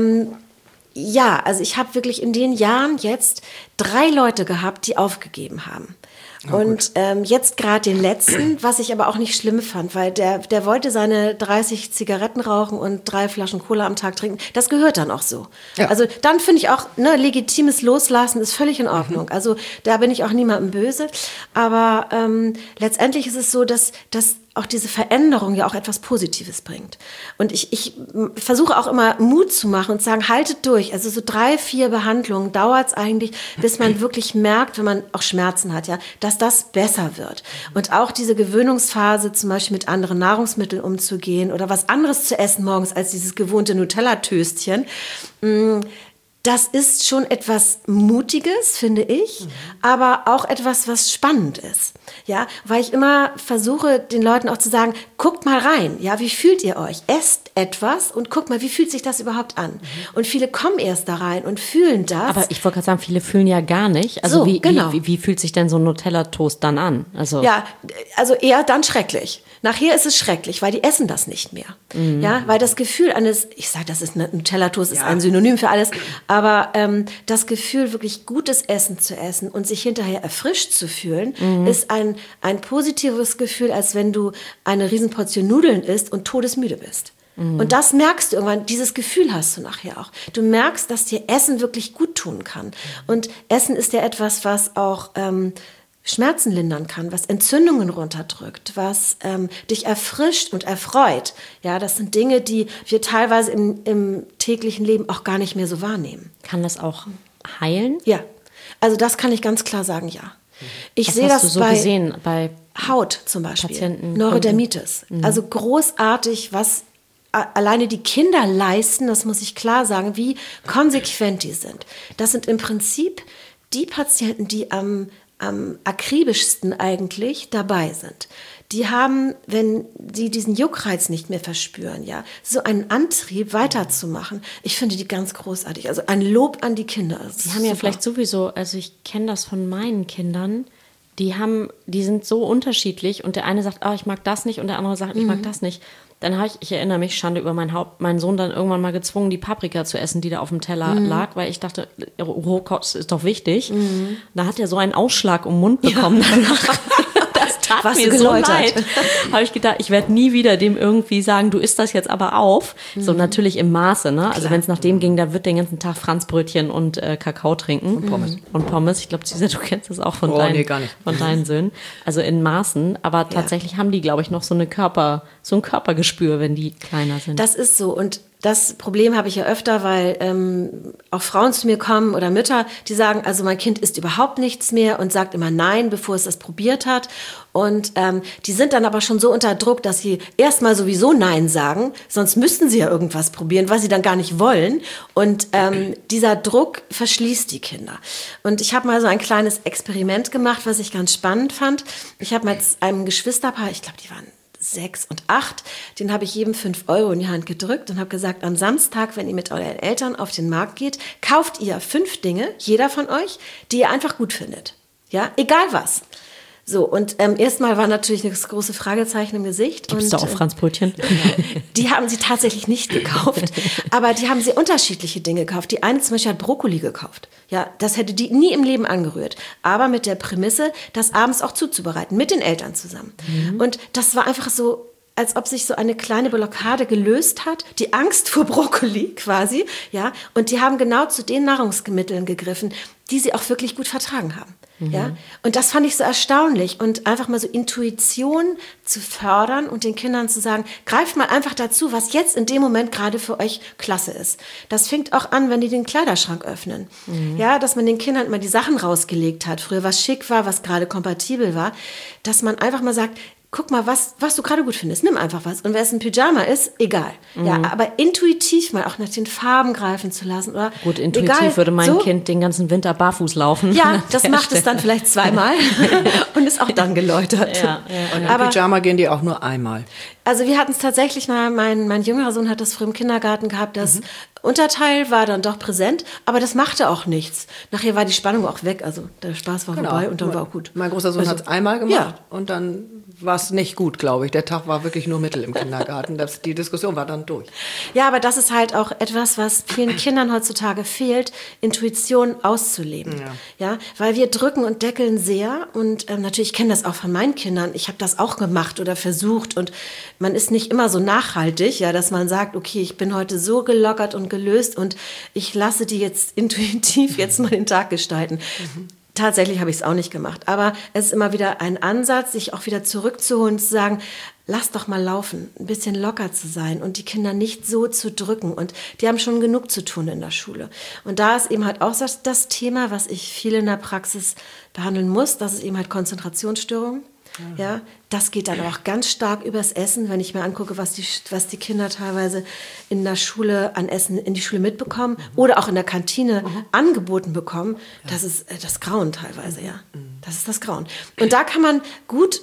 Ja, also ich habe wirklich in den Jahren jetzt 3 Leute gehabt, die aufgegeben haben. Und jetzt gerade den letzten, was ich aber auch nicht schlimm fand, weil der wollte seine 30 Zigaretten rauchen und 3 Flaschen Cola am Tag trinken. Das gehört dann auch so. Ja. Also dann finde ich auch, legitimes Loslassen ist völlig in Ordnung. Also da bin ich auch niemandem böse. Aber letztendlich ist es so, dass auch diese Veränderung ja auch etwas Positives bringt. Und ich versuche auch immer Mut zu machen und zu sagen, haltet durch. Also so 3, 4 Behandlungen dauert es eigentlich, bis man wirklich merkt, wenn man auch Schmerzen hat, ja, dass das besser wird. Und auch diese Gewöhnungsphase, zum Beispiel mit anderen Nahrungsmitteln umzugehen oder was anderes zu essen morgens als dieses gewohnte Nutella-Töstchen, das ist schon etwas Mutiges, finde ich, aber auch etwas, was spannend ist. Ja, weil ich immer versuche, den Leuten auch zu sagen, guckt mal rein, ja, wie fühlt ihr euch? Esst etwas und guckt mal, wie fühlt sich das überhaupt an? Und viele kommen erst da rein und fühlen das. Aber ich wollte gerade sagen, viele fühlen ja gar nicht. Also so, wie fühlt sich denn so ein Nutella-Toast dann an? Ja, also eher dann schrecklich. Nachher ist es schrecklich, weil die essen das nicht mehr. Ja, weil das Gefühl ich sage, das ist Nutella-Toast, ist ein Synonym für alles, aber das Gefühl, wirklich gutes Essen zu essen und sich hinterher erfrischt zu fühlen, ist ein positives Gefühl, als wenn du eine Riesenportion Nudeln isst und todesmüde bist. Und das merkst du irgendwann, dieses Gefühl hast du nachher auch. Du merkst, dass dir Essen wirklich gut tun kann. Und Essen ist ja etwas, was auch Schmerzen lindern kann, was Entzündungen runterdrückt, was dich erfrischt und erfreut. Ja, das sind Dinge, die wir teilweise im täglichen Leben auch gar nicht mehr so wahrnehmen. Kann das auch heilen? Ja, also das kann ich ganz klar sagen, ja. Ich Was sehe hast das du so gesehen bei Haut zum Beispiel, Patienten, Neurodermitis. Also großartig, was alleine die Kinder leisten, das muss ich klar sagen, wie konsequent die sind. Das sind im Prinzip die Patienten, die am akribischsten eigentlich dabei sind. Die haben, wenn sie diesen Juckreiz nicht mehr verspüren, ja, so einen Antrieb weiterzumachen. Ich finde die ganz großartig. Also ein Lob an die Kinder. Die haben ja vielleicht sowieso, also ich kenne das von meinen Kindern, die sind so unterschiedlich und der eine sagt, ich mag das nicht und der andere sagt, ich mag das nicht. Dann habe ich erinnere mich, Schande über mein Haupt, meinen Sohn dann irgendwann mal gezwungen, die Paprika zu essen, die da auf dem Teller lag, weil ich dachte, Rohkost ist doch wichtig. Da hat er so einen Ausschlag im Mund bekommen danach. Das tat mir so leid. Habe ich gedacht, ich werde nie wieder dem irgendwie sagen, du isst das jetzt aber auf. So natürlich im Maße, ne? Also wenn es nach dem ging, da wird den ganzen Tag Franzbrötchen und Kakao trinken. Und Pommes. Ich glaube, Cesar, du kennst das auch von deinen Söhnen. Also in Maßen. Aber tatsächlich haben die, glaube ich, noch so ein Körpergespür, wenn die kleiner sind. Das ist so. Und das Problem habe ich ja öfter, weil auch Frauen zu mir kommen oder Mütter, die sagen, also mein Kind isst überhaupt nichts mehr und sagt immer nein, bevor es das probiert hat. Und die sind dann aber schon so unter Druck, dass sie erstmal sowieso nein sagen, sonst müssten sie ja irgendwas probieren, was sie dann gar nicht wollen. Und dieser Druck verschließt die Kinder. Und ich habe mal so ein kleines Experiment gemacht, was ich ganz spannend fand. Ich habe mit einem Geschwisterpaar, ich glaube, die waren 6 und 8, den habe ich jedem 5 Euro in die Hand gedrückt und habe gesagt, am Samstag, wenn ihr mit euren Eltern auf den Markt geht, kauft ihr 5 Dinge, jeder von euch, die ihr einfach gut findet. Ja, egal was. So, und erstmal war natürlich das große Fragezeichen im Gesicht. Gibt's da auch Franzbrötchen? Die haben sie tatsächlich nicht gekauft, aber die haben sehr unterschiedliche Dinge gekauft. Die eine zum Beispiel hat Brokkoli gekauft. Ja, das hätte die nie im Leben angerührt. Aber mit der Prämisse, das abends auch zuzubereiten, mit den Eltern zusammen. Und das war einfach so, als ob sich so eine kleine Blockade gelöst hat, die Angst vor Brokkoli quasi, ja. Und die haben genau zu den Nahrungsmitteln gegriffen, die sie auch wirklich gut vertragen haben. Ja, und das fand ich so erstaunlich und einfach mal so Intuition zu fördern und den Kindern zu sagen, greift mal einfach dazu, was jetzt in dem Moment gerade für euch klasse ist. Das fängt auch an, wenn die den Kleiderschrank öffnen. Ja, dass man den Kindern immer die Sachen rausgelegt hat, früher was schick war, was gerade kompatibel war, dass man einfach mal sagt, guck mal, was du gerade gut findest. Nimm einfach was. Und wenn es ein Pyjama ist, egal. Ja, aber intuitiv mal auch nach den Farben greifen zu lassen. Oder gut, intuitiv egal, würde mein Kind den ganzen Winter barfuß laufen. Ja, das macht es dann vielleicht zweimal und ist auch dann geläutert. Ja. Und im Pyjama gehen die auch nur einmal. Also wir hatten es tatsächlich mal, mein jüngerer Sohn hat das früher im Kindergarten gehabt, das Unterteil war dann doch präsent, aber das machte auch nichts. Nachher war die Spannung auch weg, also der Spaß war vorbei und dann war auch gut. Mein großer Sohn hat es einmal gemacht und dann war es nicht gut, glaube ich. Der Tag war wirklich nur Mittel im Kindergarten. Die Diskussion war dann durch. Ja, aber das ist halt auch etwas, was vielen Kindern heutzutage fehlt, Intuition auszuleben. Ja, weil wir drücken und deckeln sehr und natürlich, ich kenne das auch von meinen Kindern. Ich habe das auch gemacht oder versucht und man ist nicht immer so nachhaltig, ja, dass man sagt, okay, ich bin heute so gelockert und gelöst und ich lasse die jetzt intuitiv jetzt mal den Tag gestalten. Tatsächlich habe ich es auch nicht gemacht, aber es ist immer wieder ein Ansatz, sich auch wieder zurückzuholen und zu sagen, lass doch mal laufen, ein bisschen locker zu sein und die Kinder nicht so zu drücken und die haben schon genug zu tun in der Schule. Und da ist eben halt auch das Thema, was ich viel in der Praxis behandeln muss, das ist eben halt Konzentrationsstörungen. Ja, das geht dann auch ganz stark übers Essen, wenn ich mir angucke, was die Kinder teilweise in der Schule an Essen in die Schule mitbekommen oder auch in der Kantine angeboten bekommen. Das ist das Grauen teilweise, ja. Das ist das Grauen. Und da kann man gut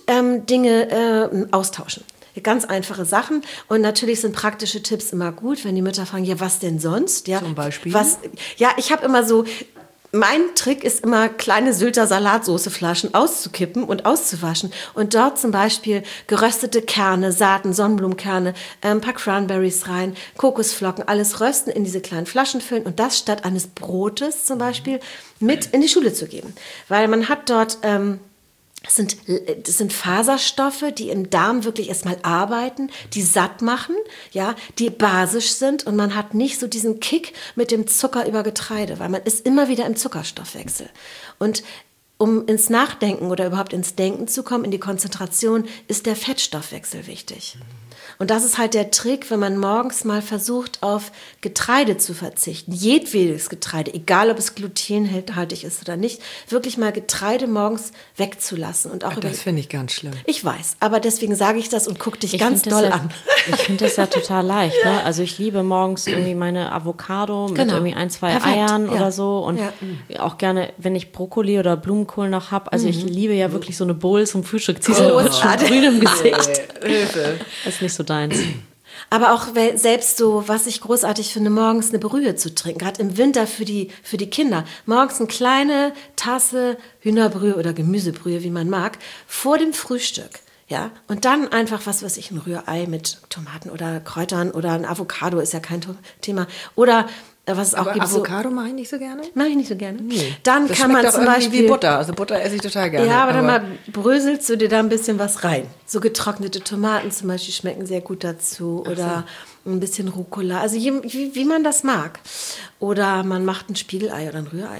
Dinge austauschen. Ganz einfache Sachen und natürlich sind praktische Tipps immer gut, wenn die Mütter fragen, ja, was denn sonst? Ja, zum Beispiel? Ich habe immer so... Mein Trick ist immer, kleine Sylter Salatsoßeflaschen auszukippen und auszuwaschen und dort zum Beispiel geröstete Kerne, Saaten, Sonnenblumenkerne, ein paar Cranberries rein, Kokosflocken, alles rösten, in diese kleinen Flaschen füllen und das statt eines Brotes zum Beispiel mit in die Schule zu geben. Weil man hat dort... Das sind Faserstoffe, die im Darm wirklich erstmal arbeiten, die satt machen, ja, die basisch sind und man hat nicht so diesen Kick mit dem Zucker über Getreide, weil man ist immer wieder im Zuckerstoffwechsel. Und um ins Nachdenken oder überhaupt ins Denken zu kommen, in die Konzentration, ist der Fettstoffwechsel wichtig. Und das ist halt der Trick, wenn man morgens mal versucht, auf Getreide zu verzichten. Jedwedes Getreide, egal ob es glutenhaltig ist oder nicht, wirklich mal Getreide morgens wegzulassen. Und auch das finde ich ganz schlimm. Ich weiß, aber deswegen sage ich das und gucke dich ganz doll an. Ich finde das ja total leicht. Ne? Also ich liebe morgens irgendwie meine Avocado mit irgendwie 1, 2 Eiern oder so. Und auch gerne, wenn ich Brokkoli oder Blumenkohl noch habe. Also ich liebe ja wirklich so eine Bowl zum Frühstück. Schon grün im Gesicht. Hilfe. Das ist nicht so deins. Aber auch selbst so, was ich großartig finde, morgens eine Brühe zu trinken, gerade im Winter für die Kinder. Morgens eine kleine Tasse Hühnerbrühe oder Gemüsebrühe, wie man mag, vor dem Frühstück. Ja, und dann einfach, ein Rührei mit Tomaten oder Kräutern oder ein Avocado ist ja kein Thema. Oder was es auch gibt. Avocado mache ich nicht so gerne. Mache ich nicht so gerne. Nee. Dann das kann man zum Beispiel wie Butter. Also Butter esse ich total gerne. Ja, aber dann mal bröselst du dir da ein bisschen was rein. So getrocknete Tomaten zum Beispiel schmecken sehr gut dazu. Oder ein bisschen Rucola. Also wie man das mag. Oder man macht ein Spiegelei oder ein Rührei.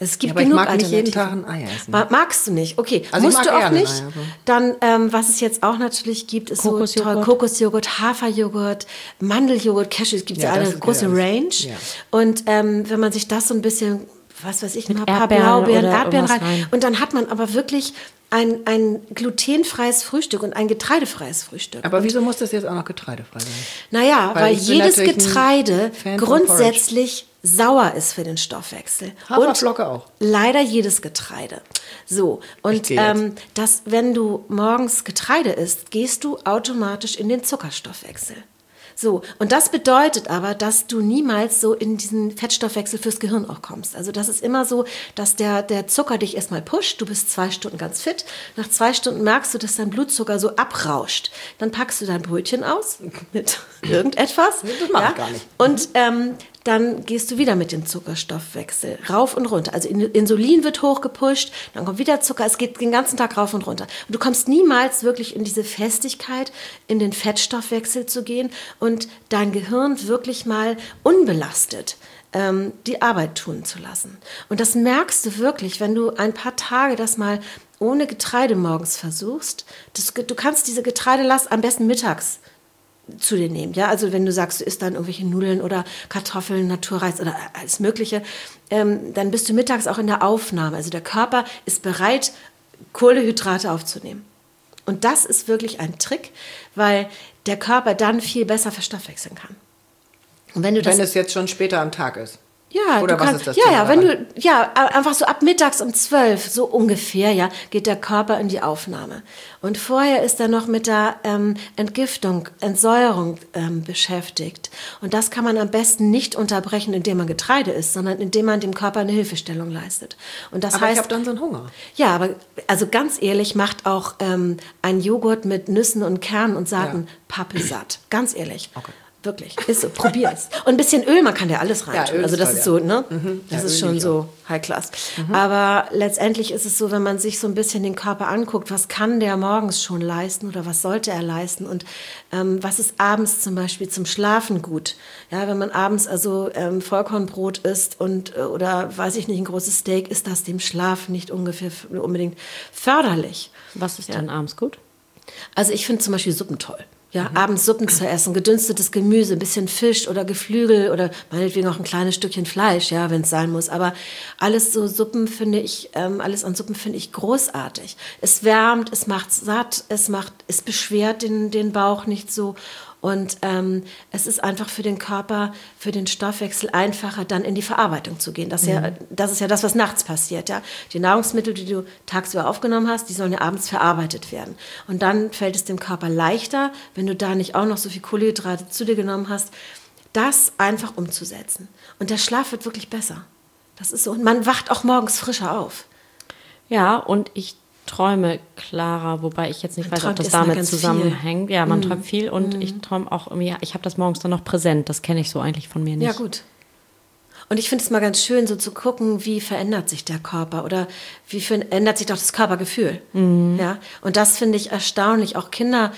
Es gibt aber genug ich mag nicht jeden Alternativen. Tag ein Ei essen. Magst du nicht? Okay, Also ich musst mag du auch gerne ein nicht. Ei, Dann, was es jetzt auch natürlich gibt, ist so toll Kokosjoghurt, Haferjoghurt, Mandeljoghurt, Cashews, gibt es ja eine große Range. Ja. Und wenn man sich das so ein bisschen, was weiß ich, ein paar Blaubeeren, Erdbeeren rein. Und dann hat man aber wirklich ein glutenfreies Frühstück und ein getreidefreies Frühstück. Aber wieso muss das jetzt auch noch getreidefrei sein? Naja, weil jedes Getreide grundsätzlich sauer ist für den Stoffwechsel. Haferflocke auch. Leider jedes Getreide. So, und wenn du morgens Getreide isst, gehst du automatisch in den Zuckerstoffwechsel. So, und das bedeutet aber, dass du niemals so in diesen Fettstoffwechsel fürs Gehirn auch kommst. Also das ist immer so, dass der Zucker dich erstmal pusht, du bist 2 Stunden ganz fit, nach 2 Stunden merkst du, dass dein Blutzucker so abrauscht. Dann packst du dein Brötchen aus mit irgendetwas. Das mach ich gar nicht. Und dann gehst du wieder mit dem Zuckerstoffwechsel rauf und runter. Also Insulin wird hochgepusht, dann kommt wieder Zucker, es geht den ganzen Tag rauf und runter. Und du kommst niemals wirklich in diese Festigkeit, in den Fettstoffwechsel zu gehen und dein Gehirn wirklich mal unbelastet die Arbeit tun zu lassen. Und das merkst du wirklich, wenn du ein paar Tage das mal ohne Getreide morgens versuchst. Du kannst diese Getreidelast am besten mittags zu dir nehmen. Ja? Also wenn du sagst, du isst dann irgendwelche Nudeln oder Kartoffeln, Naturreis oder alles Mögliche, dann bist du mittags auch in der Aufnahme. Also der Körper ist bereit, Kohlenhydrate aufzunehmen. Und das ist wirklich ein Trick, weil der Körper dann viel besser verstoffwechseln kann. Und wenn es jetzt schon später am Tag ist. Ja, oder was ist das? Einfach so ab mittags um 12, so ungefähr, geht der Körper in die Aufnahme. Und vorher ist er noch mit der Entgiftung, Entsäuerung beschäftigt. Und das kann man am besten nicht unterbrechen, indem man Getreide isst, sondern indem man dem Körper eine Hilfestellung leistet. Und das heißt, ich habe dann so einen Hunger. Ja, aber also ganz ehrlich, macht auch ein Joghurt mit Nüssen und Kernen und Saaten pappelsatt. Ganz ehrlich. Okay. Wirklich, ist so, probier's. Und ein bisschen Öl, man kann ja alles rein tun. Also das ist so, ne? Das ist schon so High Class. Aber letztendlich ist es so, wenn man sich so ein bisschen den Körper anguckt, was kann der morgens schon leisten oder was sollte er leisten und was ist abends zum Beispiel zum Schlafen gut? Ja, wenn man abends also Vollkornbrot isst und oder weiß ich nicht, ein großes Steak, ist das dem Schlaf nicht unbedingt förderlich. Was ist denn abends gut? Also ich finde zum Beispiel Suppen toll. Ja, abends Suppen zu essen, gedünstetes Gemüse, ein bisschen Fisch oder Geflügel oder meinetwegen auch ein kleines Stückchen Fleisch, ja, wenn es sein muss. Aber alles so Suppen finde ich, alles an Suppen finde ich großartig. Es wärmt, es macht satt, es beschwert den Bauch nicht so. Und es ist einfach für den Körper, für den Stoffwechsel einfacher, dann in die Verarbeitung zu gehen. Das ist ja das, was nachts passiert. Ja? Die Nahrungsmittel, die du tagsüber aufgenommen hast, die sollen ja abends verarbeitet werden. Und dann fällt es dem Körper leichter, wenn du da nicht auch noch so viel Kohlenhydrate zu dir genommen hast, das einfach umzusetzen. Und der Schlaf wird wirklich besser. Das ist so. Und man wacht auch morgens frischer auf. Ja, und ich träume klarer, wobei ich jetzt nicht weiß, ob das damit zusammenhängt. Viel. Ja, man träumt viel und ich träume auch irgendwie, ich habe das morgens dann noch präsent. Das kenne ich so eigentlich von mir nicht. Ja, gut. Und ich finde es mal ganz schön, so zu gucken, wie verändert sich der Körper oder wie verändert sich doch das Körpergefühl. Ja? Und das finde ich erstaunlich. Auch Kinder,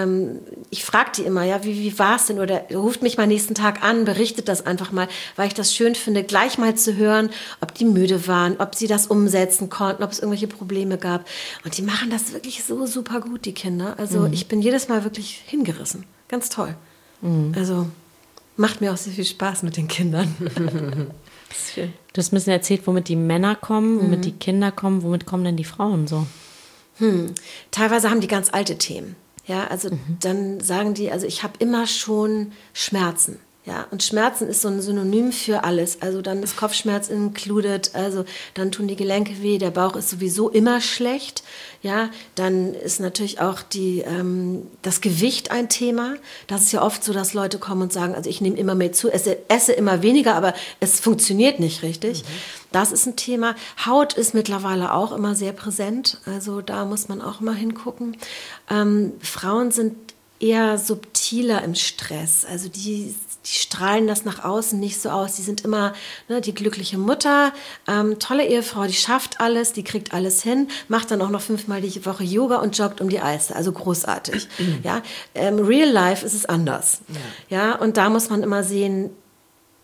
ich frage die immer, ja, wie war es denn? Oder ruft mich mal nächsten Tag an, berichtet das einfach mal, weil ich das schön finde, gleich mal zu hören, ob die müde waren, ob sie das umsetzen konnten, ob es irgendwelche Probleme gab. Und die machen das wirklich so super gut, die Kinder. Also ich bin jedes Mal wirklich hingerissen. Ganz toll. Also macht mir auch sehr viel Spaß mit den Kindern. Das ist schön. Du hast ein bisschen erzählt, womit die Männer kommen, womit die Kinder kommen, womit kommen denn die Frauen so? Teilweise haben die ganz alte Themen. Ja, also dann sagen die, also ich habe immer schon Schmerzen. Ja, und Schmerzen ist so ein Synonym für alles. Also dann ist Kopfschmerz included, also dann tun die Gelenke weh, der Bauch ist sowieso immer schlecht. Ja, dann ist natürlich auch das Gewicht ein Thema. Das ist ja oft so, dass Leute kommen und sagen, also ich nehme immer mehr zu, esse immer weniger, aber es funktioniert nicht richtig. Das ist ein Thema. Haut ist mittlerweile auch immer sehr präsent. Also da muss man auch mal hingucken. Frauen sind eher subtiler im Stress. Also die strahlen das nach außen nicht so aus. Die sind immer die glückliche Mutter, tolle Ehefrau, die schafft alles, die kriegt alles hin, macht dann auch noch 5-mal die Woche Yoga und joggt um die Alster. Also großartig. Ja? Real life ist es anders. Ja, und da muss man immer sehen,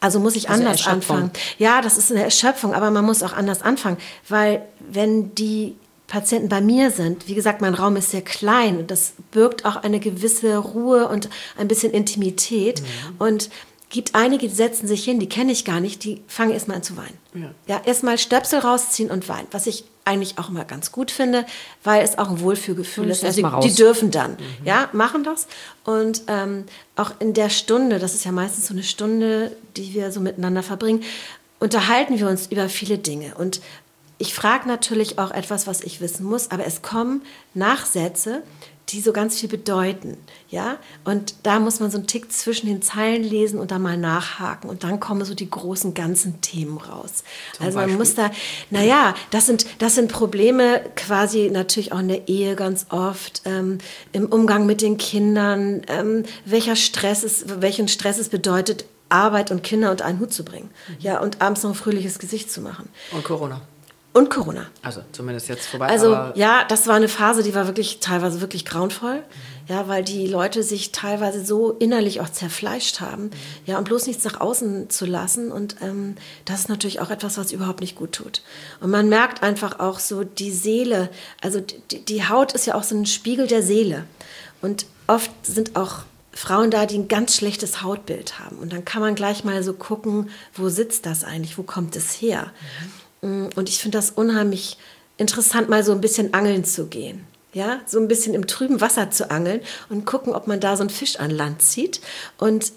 Also muss ich anders anfangen. Ja, das ist eine Erschöpfung, aber man muss auch anders anfangen, weil wenn die Patienten bei mir sind, wie gesagt, mein Raum ist sehr klein und das birgt auch eine gewisse Ruhe und ein bisschen Intimität und gibt einige, die setzen sich hin, die kenne ich gar nicht, die fangen erstmal an zu weinen. Ja, erstmal Stöpsel rausziehen und weinen, was ich eigentlich auch mal ganz gut finde, weil es auch ein Wohlfühlgefühl ist. Also die dürfen dann, machen das. Und auch in der Stunde, das ist ja meistens so eine Stunde, die wir so miteinander verbringen, unterhalten wir uns über viele Dinge. Und ich frage natürlich auch etwas, was ich wissen muss, aber es kommen Nachsätze, die so ganz viel bedeuten, ja, und da muss man so einen Tick zwischen den Zeilen lesen und dann mal nachhaken und dann kommen so die großen ganzen Themen raus. Also man muss da, das sind Probleme quasi natürlich auch in der Ehe ganz oft, im Umgang mit den Kindern, welchen Stress es bedeutet, Arbeit und Kinder unter einen Hut zu bringen, ja, und abends noch ein fröhliches Gesicht zu machen. Und Corona. Also zumindest jetzt vorbei. Also ja, das war eine Phase, die war wirklich teilweise wirklich grauenvoll. Ja, weil die Leute sich teilweise so innerlich auch zerfleischt haben. Ja, und bloß nichts nach außen zu lassen. Und das ist natürlich auch etwas, was überhaupt nicht gut tut. Und man merkt einfach auch so die Seele. Also die Haut ist ja auch so ein Spiegel der Seele. Und oft sind auch Frauen da, die ein ganz schlechtes Hautbild haben. Und dann kann man gleich mal so gucken, wo sitzt das eigentlich? Wo kommt es her? Und ich finde das unheimlich interessant, mal so ein bisschen angeln zu gehen. Ja, so ein bisschen im trüben Wasser zu angeln und gucken, ob man da so einen Fisch an Land zieht. Und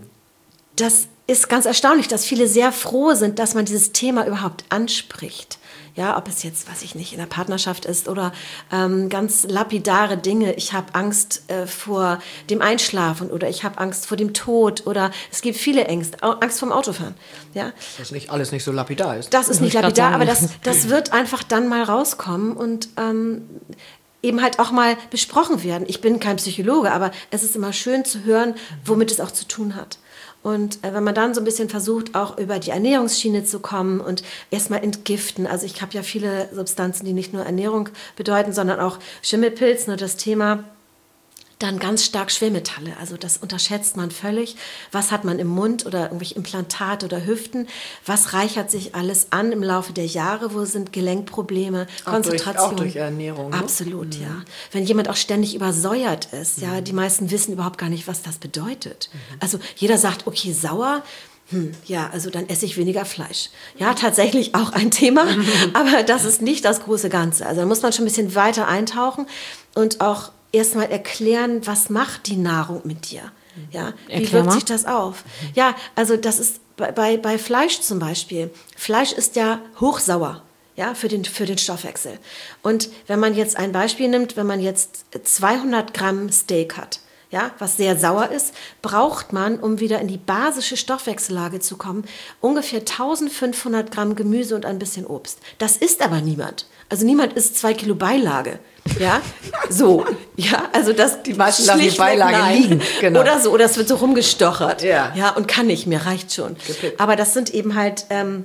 das ist ganz erstaunlich, dass viele sehr froh sind, dass man dieses Thema überhaupt anspricht. Ja, ob es jetzt, weiß ich nicht, in der Partnerschaft ist oder ganz lapidare Dinge. Ich habe Angst vor dem Einschlafen oder ich habe Angst vor dem Tod oder es gibt viele Ängste. Angst vorm Autofahren. Ja? Das nicht alles nicht so lapidar ist. Das ist nicht lapidar, aber das wird einfach dann mal rauskommen und eben halt auch mal besprochen werden. Ich bin kein Psychologe, aber es ist immer schön zu hören, womit es auch zu tun hat. Und wenn man dann so ein bisschen versucht, auch über die Ernährungsschiene zu kommen und erstmal entgiften. Also ich habe ja viele Substanzen, die nicht nur Ernährung bedeuten, sondern auch Schimmelpilz, nur das Thema. Dann ganz stark Schwermetalle, also das unterschätzt man völlig. Was hat man im Mund oder irgendwelche Implantate oder Hüften? Was reichert sich alles an im Laufe der Jahre? Wo sind Gelenkprobleme, Konzentration? Auch durch Ernährung. Absolut, ja. Wenn jemand auch ständig übersäuert ist, ja, die meisten wissen überhaupt gar nicht, was das bedeutet. Also jeder sagt, okay, sauer, ja, also dann esse ich weniger Fleisch. Ja, tatsächlich auch ein Thema, aber das ist nicht das große Ganze. Also da muss man schon ein bisschen weiter eintauchen und auch erstmal erklären, was macht die Nahrung mit dir? Ja, wie wirkt sich das auf? Ja, also das ist bei Fleisch zum Beispiel. Fleisch ist ja hochsauer, ja, für den Stoffwechsel. Und wenn man jetzt ein Beispiel nimmt, wenn man jetzt 200 Gramm Steak hat, ja, was sehr sauer ist, braucht man, um wieder in die basische Stoffwechsellage zu kommen, ungefähr 1500 Gramm Gemüse und ein bisschen Obst. Das isst aber niemand. Also niemand isst 2 Kilo Beilage. Ja, so, ja, also das die meisten lassen die Beilage liegen, genau. Oder so, oder es wird so rumgestochert, ja, und kann nicht mehr, reicht schon. Gepippt. Aber das sind eben halt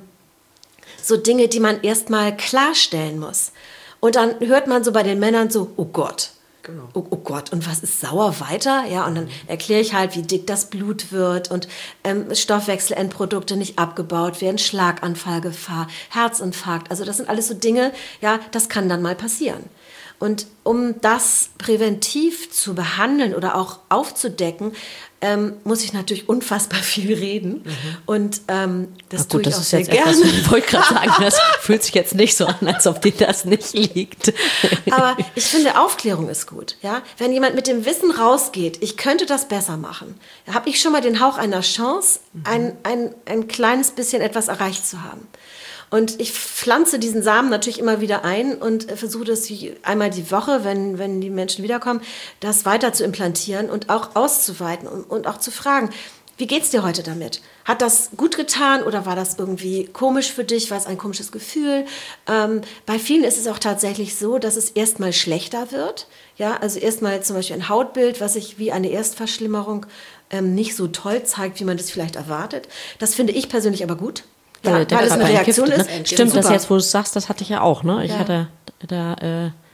so Dinge, die man erstmal klarstellen muss. Und dann hört man so bei den Männern so, oh Gott. Genau. Oh Gott, und was ist sauer weiter? Ja, und dann erkläre ich halt, wie dick das Blut wird und Stoffwechselendprodukte nicht abgebaut werden, Schlaganfallgefahr, Herzinfarkt. Also das sind alles so Dinge, ja, das kann dann mal passieren. Und um das präventiv zu behandeln oder auch aufzudecken, muss ich natürlich unfassbar viel reden. Und das tue ich auch sehr gerne. Ich wollte gerade sagen, das fühlt sich jetzt nicht so an, als ob dir das nicht liegt. Aber ich finde, Aufklärung ist gut. Ja? Wenn jemand mit dem Wissen rausgeht, ich könnte das besser machen, habe ich schon mal den Hauch einer Chance, ein kleines bisschen etwas erreicht zu haben. Und ich pflanze diesen Samen natürlich immer wieder ein und versuche das einmal die Woche, wenn die Menschen wiederkommen, das weiter zu implantieren und auch auszuweiten und auch zu fragen, wie geht's dir heute damit? Hat das gut getan oder war das irgendwie komisch für dich? War es ein komisches Gefühl? Bei vielen ist es auch tatsächlich so, dass es erstmal schlechter wird. Ja, also erstmal zum Beispiel ein Hautbild, was sich wie eine Erstverschlimmerung nicht so toll zeigt, wie man das vielleicht erwartet. Das finde ich persönlich aber gut. Ja, weil es eine Reaktion ist. Stimmt, das jetzt, wo du es sagst, das hatte ich ja auch. Ne? Ich hatte da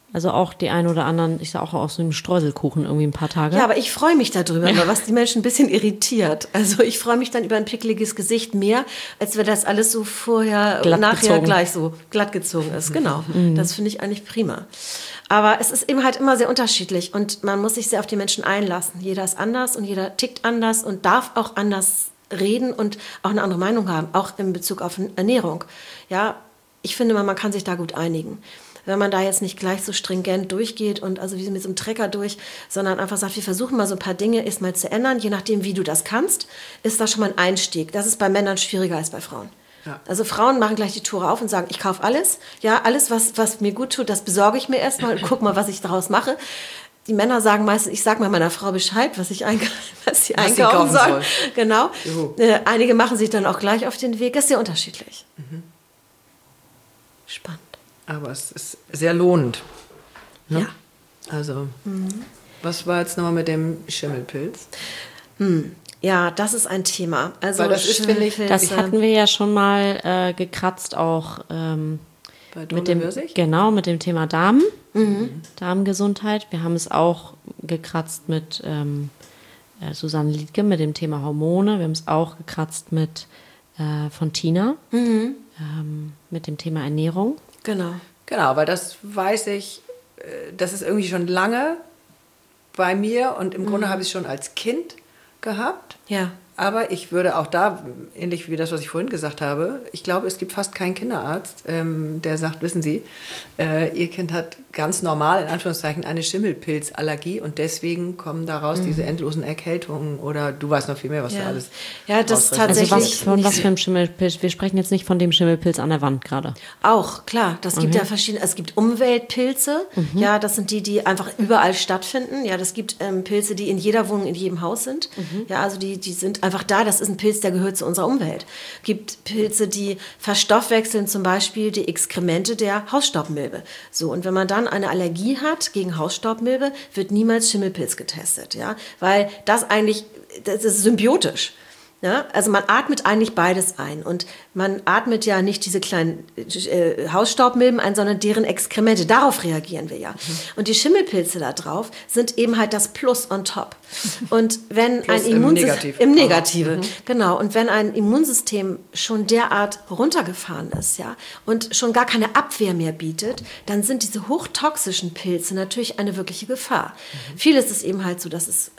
Also auch die einen oder anderen, ich sag auch aus so einem Streuselkuchen irgendwie ein paar Tage. Ja, aber ich freue mich darüber, was die Menschen ein bisschen irritiert. Also ich freue mich dann über ein pickeliges Gesicht mehr, als wenn das alles so vorher und nachher gleich so glatt gezogen ist. Genau, das finde ich eigentlich prima. Aber es ist eben halt immer sehr unterschiedlich und man muss sich sehr auf die Menschen einlassen. Jeder ist anders und jeder tickt anders und darf auch anders reden und auch eine andere Meinung haben, auch in Bezug auf Ernährung. Ja, ich finde, man kann sich da gut einigen. Wenn man da jetzt nicht gleich so stringent durchgeht und also wie mit so einem Trecker durch, sondern einfach sagt, wir versuchen mal so ein paar Dinge erstmal zu ändern, je nachdem, wie du das kannst, ist das schon mal ein Einstieg. Das ist bei Männern schwieriger als bei Frauen. Ja. Also Frauen machen gleich die Tore auf und sagen, ich kaufe alles. Ja, alles, was mir gut tut, das besorge ich mir erstmal und guck mal, was ich daraus mache. Die Männer sagen meistens, ich sage mal meiner Frau Bescheid, was sie einkaufen soll. Genau. Einige machen sich dann auch gleich auf den Weg. Das ist sehr unterschiedlich. Spannend. Aber es ist sehr lohnend. Ne? Ja. Also, was war jetzt nochmal mit dem Schimmelpilz? Ja, das ist ein Thema. Also weil das ist, finde ich, das hatten wir ja schon mal gekratzt auch bei mit dem Thema Darm, Darmgesundheit. Wir haben es auch gekratzt mit Susanne Liedtke mit dem Thema Hormone. Wir haben es auch gekratzt mit von Tina mit dem Thema Ernährung. Genau, weil das weiß ich, das ist irgendwie schon lange bei mir und im Grunde habe ich es schon als Kind gehabt. Ja. Aber ich würde auch da, ähnlich wie das, was ich vorhin gesagt habe, ich glaube, es gibt fast keinen Kinderarzt, der sagt, wissen Sie, Ihr Kind hat ganz normal, in Anführungszeichen, eine Schimmelpilzallergie und deswegen kommen daraus diese endlosen Erkältungen oder du weißt noch viel mehr, was da alles Ja, das tatsächlich. Also was für ein Schimmelpilz? Wir sprechen jetzt nicht von dem Schimmelpilz an der Wand gerade. Auch, klar. Das gibt ja verschiedene, es gibt Umweltpilze, ja, das sind die einfach überall stattfinden. Ja, das gibt Pilze, die in jeder Wohnung, in jedem Haus sind. Ja, also die sind einfach da, das ist ein Pilz, der gehört zu unserer Umwelt. Es gibt Pilze, die verstoffwechseln zum Beispiel die Exkremente der Hausstaubmilbe. So, und wenn man dann eine Allergie hat gegen Hausstaubmilbe, wird niemals Schimmelpilz getestet, ja, weil das ist symbiotisch. Ja, also man atmet eigentlich beides ein und man atmet ja nicht diese kleinen Hausstaubmilben ein, sondern deren Exkremente. Darauf reagieren wir ja. Und die Schimmelpilze da drauf sind eben halt das Plus on top. Und wenn ein Immunsystem im Negative, genau. Und wenn ein Immunsystem schon derart runtergefahren ist, ja, und schon gar keine Abwehr mehr bietet, dann sind diese hochtoxischen Pilze natürlich eine wirkliche Gefahr. Vieles ist eben halt so, dass es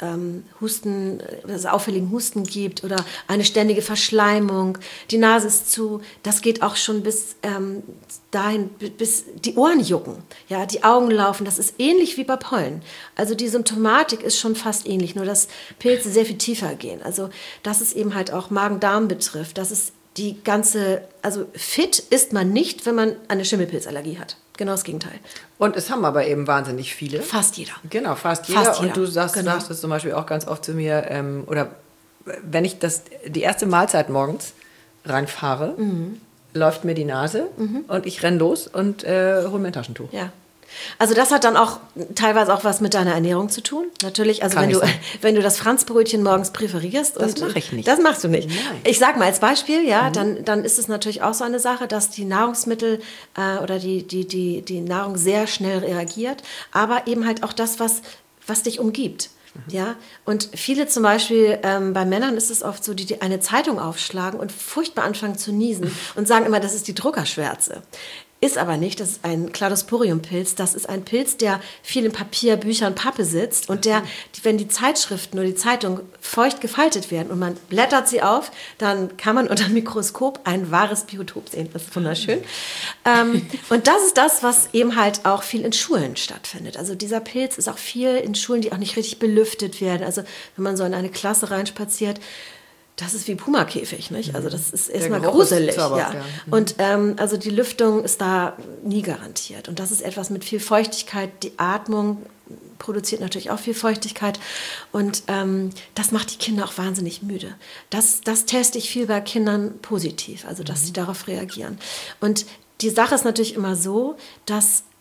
auffälligen Husten gibt oder eine ständige Verschleimung, die Nase ist zu, das geht auch schon bis dahin, bis die Ohren jucken, ja, die Augen laufen, das ist ähnlich wie bei Pollen. Also die Symptomatik ist schon fast ähnlich, nur dass Pilze sehr viel tiefer gehen. Also dass es eben halt auch Magen-Darm betrifft, dass es die ganze, also fit ist man nicht, wenn man eine Schimmelpilzallergie hat. Genau das Gegenteil. Und es haben aber eben wahnsinnig viele. Fast jeder. Genau, fast jeder. Und du sagst das zum Beispiel auch ganz oft zu mir, oder wenn ich die erste Mahlzeit morgens reinfahre, läuft mir die Nase und ich renne los und hole mir ein Taschentuch. Ja. Also das hat dann auch teilweise auch was mit deiner Ernährung zu tun. Natürlich, also wenn du das Franzbrötchen morgens präferierst. Das mache ich nicht. Das machst du nicht. Nein. Ich sage mal als Beispiel, ja, dann ist es natürlich auch so eine Sache, dass die Nahrungsmittel oder die Nahrung sehr schnell reagiert, aber eben halt auch das, was dich umgibt. Ja, und viele zum Beispiel, bei Männern ist es oft so, die eine Zeitung aufschlagen und furchtbar anfangen zu niesen und sagen immer, das ist die Druckerschwärze. Ist aber nicht, das ist ein Cladosporium-Pilz. Das ist ein Pilz, der viel in Papier, Büchern, Pappe sitzt und wenn die Zeitschriften oder die Zeitung feucht gefaltet werden und man blättert sie auf, dann kann man unter dem Mikroskop ein wahres Biotop sehen. Das ist wunderschön. Und das ist das, was eben halt auch viel in Schulen stattfindet. Also dieser Pilz ist auch viel in Schulen, die auch nicht richtig belüftet werden. Also wenn man so in eine Klasse reinspaziert, das ist wie Pumakäfig, nicht? Also das ist erstmal gruselig. Ja. Und also die Lüftung ist da nie garantiert. Und das ist etwas mit viel Feuchtigkeit. Die Atmung produziert natürlich auch viel Feuchtigkeit. Und das macht die Kinder auch wahnsinnig müde. Das teste ich viel bei Kindern positiv, also dass sie darauf reagieren. Und die Sache ist natürlich immer so, dass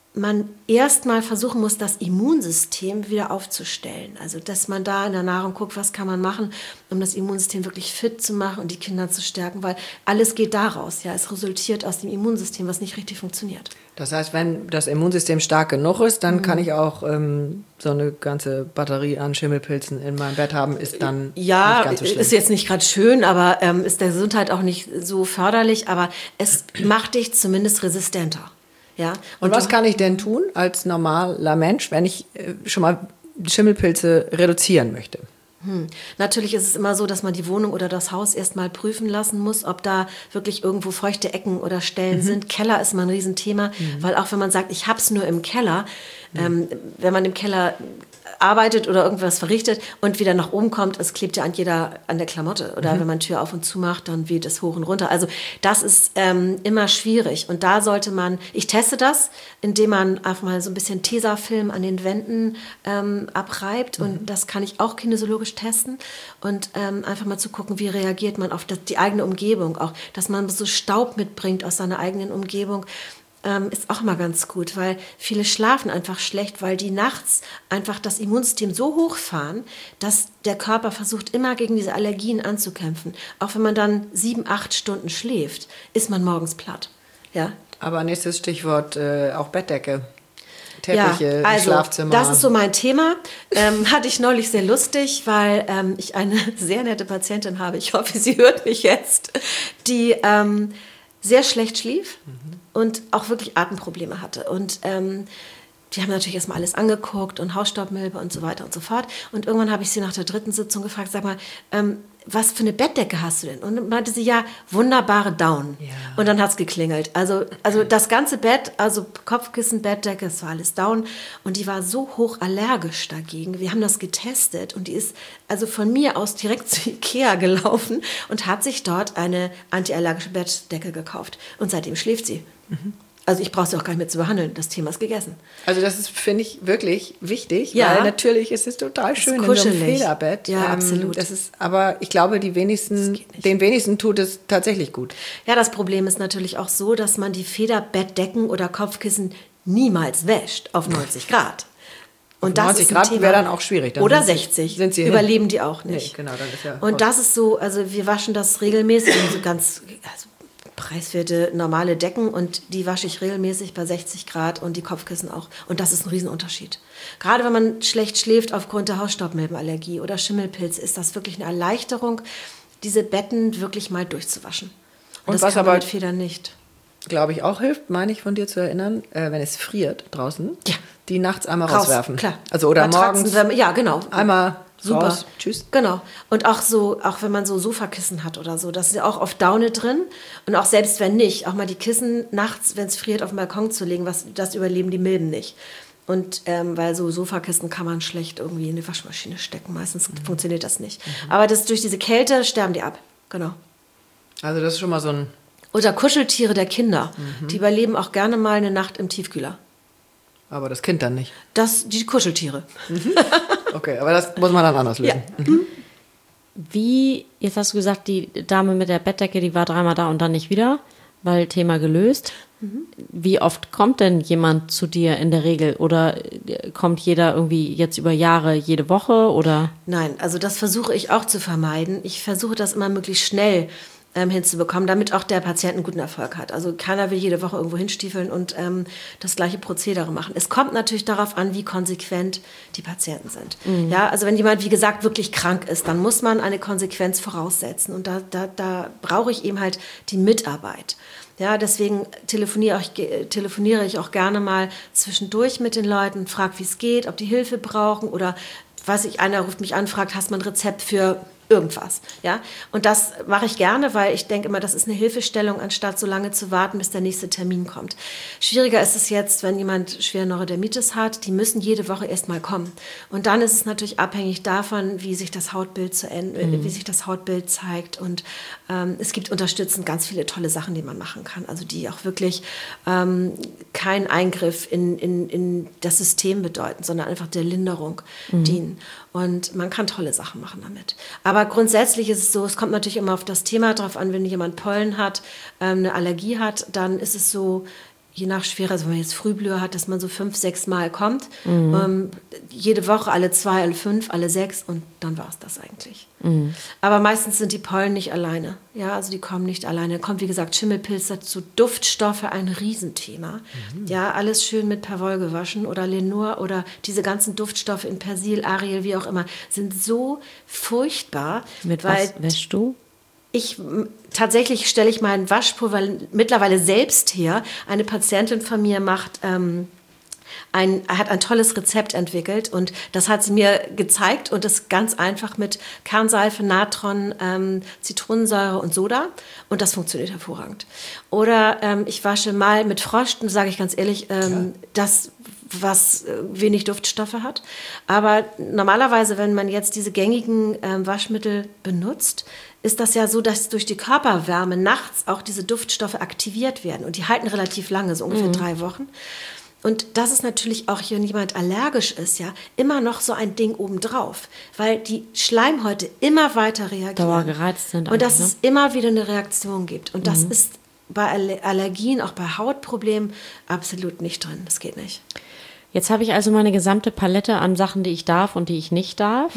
man erstmal versuchen muss, das Immunsystem wieder aufzustellen. Also, dass man da in der Nahrung guckt, was kann man machen, um das Immunsystem wirklich fit zu machen und die Kinder zu stärken, weil alles geht daraus. Ja, es resultiert aus dem Immunsystem, was nicht richtig funktioniert. Das heißt, wenn das Immunsystem stark genug ist, dann kann ich auch so eine ganze Batterie an Schimmelpilzen in meinem Bett haben, ist dann nicht ganz so schlimm. Ist jetzt nicht gerade schön, aber ist der Gesundheit auch nicht so förderlich, aber es macht dich zumindest resistenter. Ja? Und was kann ich denn tun als normaler Mensch, wenn ich schon mal Schimmelpilze reduzieren möchte? Natürlich ist es immer so, dass man die Wohnung oder das Haus erstmal prüfen lassen muss, ob da wirklich irgendwo feuchte Ecken oder Stellen sind. Keller ist mal ein Riesenthema, weil auch wenn man sagt, ich hab's nur im Keller, wenn man im Keller arbeitet oder irgendwas verrichtet und wieder nach oben kommt, es klebt ja an der Klamotte. Oder wenn man Tür auf und zu macht, dann weht es hoch und runter. Also das ist immer schwierig. Und da sollte man, ich teste das, indem man einfach mal so ein bisschen Tesafilm an den Wänden abreibt. Und das kann ich auch kinesiologisch testen. Und einfach mal zu gucken, wie reagiert man auf die eigene Umgebung. Auch, dass man so Staub mitbringt aus seiner eigenen Umgebung. Ist auch mal ganz gut, weil viele schlafen einfach schlecht, weil die nachts einfach das Immunsystem so hochfahren, dass der Körper versucht, immer gegen diese Allergien anzukämpfen. Auch wenn man dann 7-8 Stunden schläft, ist man morgens platt. Ja? Aber nächstes Stichwort auch Bettdecke. Teppiche, ja, also, Schlafzimmer. Das ist so mein Thema. Hatte ich neulich sehr lustig, weil ich eine sehr nette Patientin habe, ich hoffe, sie hört mich jetzt, die sehr schlecht schlief und auch wirklich Atemprobleme hatte. Und die haben natürlich erstmal alles angeguckt und Hausstaubmilbe und so weiter und so fort. Und irgendwann habe ich sie nach der 3. Sitzung gefragt, sag mal, was für eine Bettdecke hast du denn? Und dann meinte sie, ja, wunderbare Down. Ja. Und dann hat es geklingelt. Also das ganze Bett, also Kopfkissen, Bettdecke, es war alles Down. Und die war so hoch allergisch dagegen. Wir haben das getestet und die ist also von mir aus direkt zu Ikea gelaufen und hat sich dort eine antiallergische Bettdecke gekauft. Und seitdem schläft sie. Also ich brauche sie auch gar nicht mehr zu behandeln. Das Thema ist gegessen. Also das ist, finde ich, wirklich wichtig, weil natürlich ist es total schön in so einem Federbett. Ja, absolut. Das ist, aber ich glaube, den wenigsten tut es tatsächlich gut. Ja, das Problem ist natürlich auch so, dass man die Federbettdecken oder Kopfkissen niemals wäscht auf 90 Grad. Und das 90 ist Grad wäre dann auch schwierig. Dann oder 60. Sind sie überleben die auch nicht. Nee, genau, dann ist ja und das ist so, also wir waschen das regelmäßig, so ganz preiswerte, normale Decken und die wasche ich regelmäßig bei 60 Grad und die Kopfkissen auch. Und das ist ein Riesenunterschied. Gerade wenn man schlecht schläft aufgrund der Hausstaubmilbenallergie oder Schimmelpilz, ist das wirklich eine Erleichterung, diese Betten wirklich mal durchzuwaschen. Und das was kann man aber mit Federn nicht. Glaube ich auch hilft, meine ich von dir zu erinnern, wenn es friert draußen, die nachts einmal rauswerfen. Klar. Also oder morgens. Ja, genau. Einmal super. Raus. Tschüss. Genau. Und auch wenn man so Sofakissen hat oder so, das ist ja auch oft Daune drin. Und auch selbst wenn nicht, auch mal die Kissen nachts, wenn es friert, auf den Balkon zu legen, das überleben die Milben nicht. Und weil so Sofakissen kann man schlecht irgendwie in die Waschmaschine stecken. Meistens funktioniert das nicht. Aber durch diese Kälte sterben die ab. Genau. Also das ist schon mal so ein... Oder Kuscheltiere der Kinder. Die überleben auch gerne mal eine Nacht im Tiefkühler. Aber das Kind dann nicht. Die Kuscheltiere. Okay, aber das muss man dann anders lösen. Ja. Jetzt hast du gesagt, die Dame mit der Bettdecke, die war 3-mal da und dann nicht wieder, weil Thema gelöst. Wie oft kommt denn jemand zu dir in der Regel? Oder kommt jeder irgendwie jetzt über Jahre jede Woche? Oder? Nein, also das versuche ich auch zu vermeiden. Ich versuche das immer möglichst schnell hinzubekommen, damit auch der Patient einen guten Erfolg hat. Also keiner will jede Woche irgendwo hinstiefeln und das gleiche Prozedere machen. Es kommt natürlich darauf an, wie konsequent die Patienten sind. Ja, also wenn jemand, wie gesagt, wirklich krank ist, dann muss man eine Konsequenz voraussetzen. Und da brauche ich eben halt die Mitarbeit. Ja, deswegen telefoniere ich auch gerne mal zwischendurch mit den Leuten, frage, wie es geht, ob die Hilfe brauchen oder einer ruft mich an, fragt, hast du ein Rezept für irgendwas, ja? Und das mache ich gerne, weil ich denke immer, das ist eine Hilfestellung, anstatt so lange zu warten, bis der nächste Termin kommt. Schwieriger ist es jetzt, wenn jemand schwere Neurodermitis hat, die müssen jede Woche erst mal kommen. Und dann ist es natürlich abhängig davon, wie sich das Hautbild zeigt. Und es gibt unterstützend ganz viele tolle Sachen, die man machen kann, also die auch wirklich keinen Eingriff in das System bedeuten, sondern einfach der Linderung dienen. Und man kann tolle Sachen machen damit. Aber grundsätzlich ist es so, es kommt natürlich immer auf das Thema drauf an, wenn jemand Pollen hat, eine Allergie hat, dann ist es so, je nach Schwere, also wenn man jetzt Frühblüher hat, dass man so 5, 6 Mal kommt. Jede Woche, alle 2, alle 5, alle 6 und dann war es das eigentlich. Aber meistens sind die Pollen nicht alleine. Ja, also die kommen nicht alleine. Kommt, wie gesagt, Schimmelpilz dazu, Duftstoffe, ein Riesenthema. Ja, alles schön mit Perwoll gewaschen oder Lenur oder diese ganzen Duftstoffe in Persil, Ariel, wie auch immer, sind so furchtbar. Mit was wäschst du? Tatsächlich stelle ich meinen Waschpulver mittlerweile selbst her. Eine Patientin von mir hat ein tolles Rezept entwickelt und das hat sie mir gezeigt und das ganz einfach mit Kernseife, Natron, Zitronensäure und Soda und das funktioniert hervorragend. Oder ich wasche mal mit Frosch, sage ich ganz ehrlich, das was wenig Duftstoffe hat. Aber normalerweise, wenn man jetzt diese gängigen Waschmittel benutzt, ist das ja so, dass durch die Körperwärme nachts auch diese Duftstoffe aktiviert werden. Und die halten relativ lange, so ungefähr 3 Wochen. Und das ist natürlich auch, wenn jemand allergisch ist, ja, immer noch so ein Ding obendrauf. Weil die Schleimhäute immer weiter reagieren. Dauergereizt sind. Und dass es immer wieder eine Reaktion gibt. Und das ist bei Allergien, auch bei Hautproblemen, absolut nicht drin. Das geht nicht. Jetzt habe ich also meine gesamte Palette an Sachen, die ich darf und die ich nicht darf.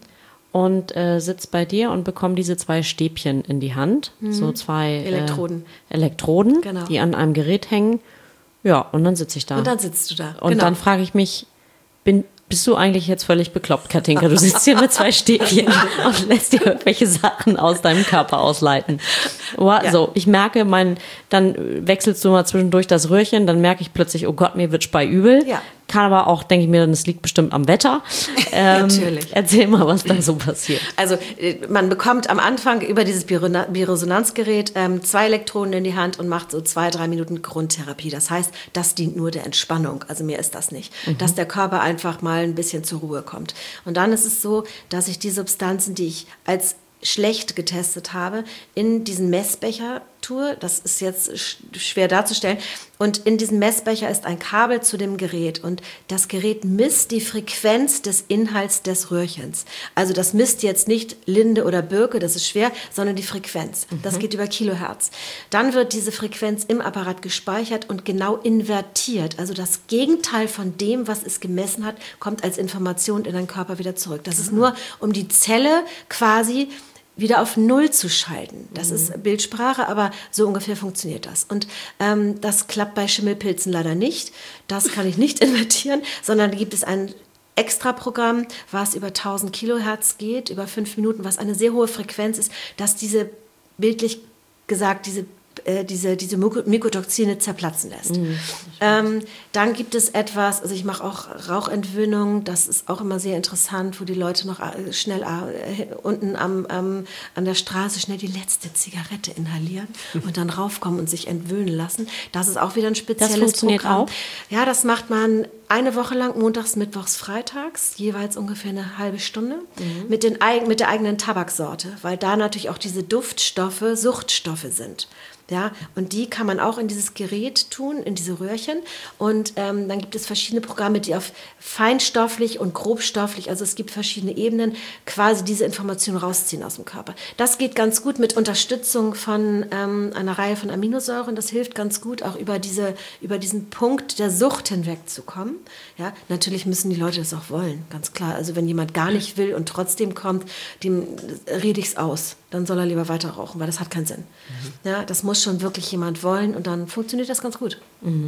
Und sitze bei dir und bekomme diese 2 Stäbchen in die Hand. So 2 Elektroden, genau, die an einem Gerät hängen. Ja, und dann sitze ich da. Und dann sitzt du da. Und dann frage ich mich, bist du eigentlich jetzt völlig bekloppt, Katinka? Du sitzt hier mit 2 Stäbchen und lässt dir irgendwelche Sachen aus deinem Körper ausleiten. So, ich merke, dann wechselst du mal zwischendurch das Röhrchen, dann merke ich plötzlich, oh Gott, mir wird speiübel. Ja. Kann aber auch, denke ich mir, das liegt bestimmt am Wetter. Natürlich. Erzähl mal, was da so passiert. Also man bekommt am Anfang über dieses Bioresonanzgerät 2 Elektroden in die Hand und macht so 2-3 Minuten Grundtherapie. Das heißt, das dient nur der Entspannung. Also mehr ist das nicht. Dass der Körper einfach mal ein bisschen zur Ruhe kommt. Und dann ist es so, dass ich die Substanzen, die ich als schlecht getestet habe, in diesen Messbecher tue. Das ist jetzt schwer darzustellen. Und in diesem Messbecher ist ein Kabel zu dem Gerät. Und das Gerät misst die Frequenz des Inhalts des Röhrchens. Also das misst jetzt nicht Linde oder Birke, das ist schwer, sondern die Frequenz. Das geht über Kilohertz. Dann wird diese Frequenz im Apparat gespeichert und genau invertiert. Also das Gegenteil von dem, was es gemessen hat, kommt als Information in den Körper wieder zurück. Das ist nur, um die Zelle quasi wieder auf Null zu schalten. Das ist Bildsprache, aber so ungefähr funktioniert das. Und das klappt bei Schimmelpilzen leider nicht. Das kann ich nicht invertieren, sondern da gibt es ein Extra-Programm, was über 1000 Kilohertz geht, über 5 Minuten, was eine sehr hohe Frequenz ist, dass diese, bildlich gesagt, diese Mykotoxine zerplatzen lässt. Dann gibt es etwas, also ich mache auch Rauchentwöhnung, das ist auch immer sehr interessant, wo die Leute noch schnell unten an der Straße schnell die letzte Zigarette inhalieren und dann raufkommen und sich entwöhnen lassen. Das ist auch wieder ein spezielles Programm. Das funktioniert auch? Ja, das macht man eine Woche lang, montags, mittwochs, freitags, jeweils ungefähr eine halbe Stunde, mit der eigenen Tabaksorte, weil da natürlich auch diese Duftstoffe Suchtstoffe sind. Ja, und die kann man auch in dieses Gerät tun, in diese Röhrchen. Und dann gibt es verschiedene Programme, die auf feinstofflich und grobstofflich, also es gibt verschiedene Ebenen, quasi diese Informationen rausziehen aus dem Körper. Das geht ganz gut mit Unterstützung von einer Reihe von Aminosäuren. Das hilft ganz gut, auch über diesen Punkt der Sucht hinwegzukommen. Ja, natürlich müssen die Leute das auch wollen, ganz klar. Also wenn jemand gar nicht will und trotzdem kommt, dem rede ich es aus. Dann soll er lieber weiter rauchen, weil das hat keinen Sinn. Ja, das muss schon wirklich jemand wollen und dann funktioniert das ganz gut.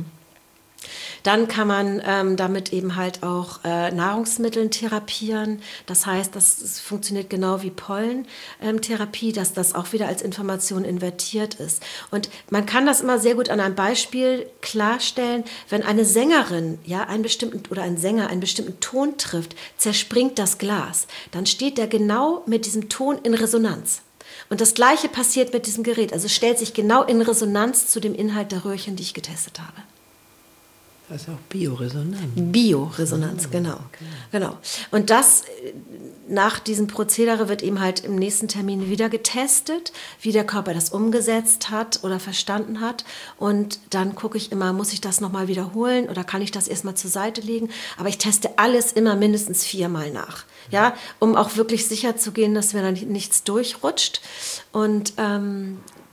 Dann kann man damit eben halt auch Nahrungsmittel therapieren. Das heißt, das funktioniert genau wie Pollentherapie, dass das auch wieder als Information invertiert ist. Und man kann das immer sehr gut an einem Beispiel klarstellen, wenn eine Sängerin ein Sänger einen bestimmten Ton trifft, zerspringt das Glas. Dann steht der genau mit diesem Ton in Resonanz. Und das Gleiche passiert mit diesem Gerät. Also es stellt sich genau in Resonanz zu dem Inhalt der Röhrchen, die ich getestet habe. Das ist auch Bioresonanz. Bioresonanz, genau. Und das nach diesem Prozedere wird eben halt im nächsten Termin wieder getestet, wie der Körper das umgesetzt hat oder verstanden hat. Und dann gucke ich immer, muss ich das nochmal wiederholen oder kann ich das erstmal zur Seite legen? Aber ich teste alles immer mindestens 4-mal nach, ja, um auch wirklich sicher zu gehen, dass mir dann nichts durchrutscht. Und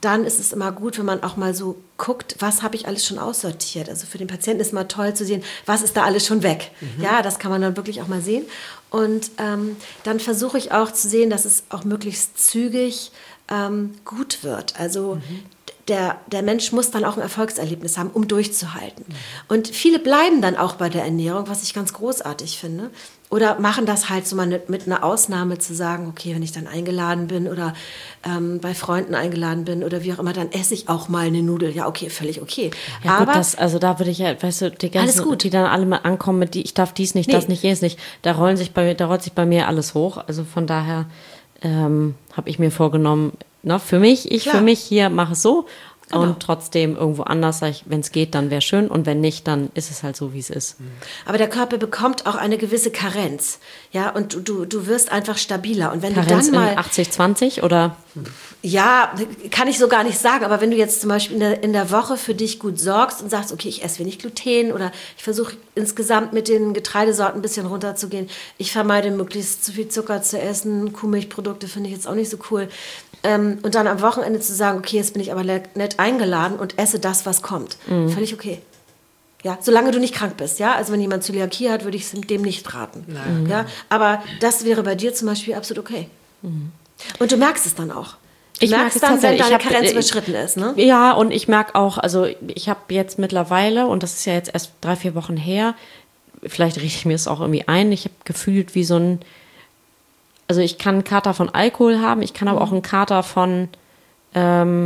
dann ist es immer gut, wenn man auch mal so guckt, was habe ich alles schon aussortiert. Also für den Patienten ist mal toll zu sehen, was ist da alles schon weg. Ja, das kann man dann wirklich auch mal sehen. Und dann versuche ich auch zu sehen, dass es auch möglichst zügig gut wird. Also der Mensch muss dann auch ein Erfolgserlebnis haben, um durchzuhalten. Und viele bleiben dann auch bei der Ernährung, was ich ganz großartig finde. Oder machen das halt so mal mit einer Ausnahme zu sagen, okay, wenn ich dann eingeladen bin oder bei Freunden eingeladen bin oder wie auch immer, dann esse ich auch mal eine Nudel. Ja, okay, völlig okay. Ja, aber gut, also da würde ich ja, weißt du, die ganzen, die dann alle mal ankommen mit, ich darf dies nicht, das nicht, jenes nicht, da rollt sich bei mir alles hoch. Also von daher habe ich mir vorgenommen, für mich hier mache es so. Genau. Und trotzdem irgendwo anders, sag ich, wenn es geht, dann wäre schön. Und wenn nicht, dann ist es halt so, wie es ist. Aber der Körper bekommt auch eine gewisse Karenz. Ja, und du wirst einfach stabiler. Und wenn Karenz du dann mal 80-20 oder? Ja, kann ich so gar nicht sagen. Aber wenn du jetzt zum Beispiel in der Woche für dich gut sorgst und sagst, okay, ich esse wenig Gluten oder ich versuche insgesamt mit den Getreidesorten ein bisschen runterzugehen. Ich vermeide möglichst zu viel Zucker zu essen. Kuhmilchprodukte finde ich jetzt auch nicht so cool. Und dann am Wochenende zu sagen, okay, jetzt bin ich aber nett eingeladen und esse das, was kommt. Völlig okay. Ja, solange du nicht krank bist, ja. Also wenn jemand Zöliakie hat, würde ich dem nicht raten. Nein. Ja, aber das wäre bei dir zum Beispiel absolut okay. Und du merkst es dann auch. Du merkst dann, wenn deine Karenz überschritten ist, ne? Ja, und ich merke auch, also ich habe jetzt mittlerweile, und das ist ja jetzt erst 3-4 Wochen her, vielleicht richte ich mir es auch irgendwie ein, ich habe gefühlt wie so ein, also ich kann einen Kater von Alkohol haben, ich kann aber auch einen Kater von so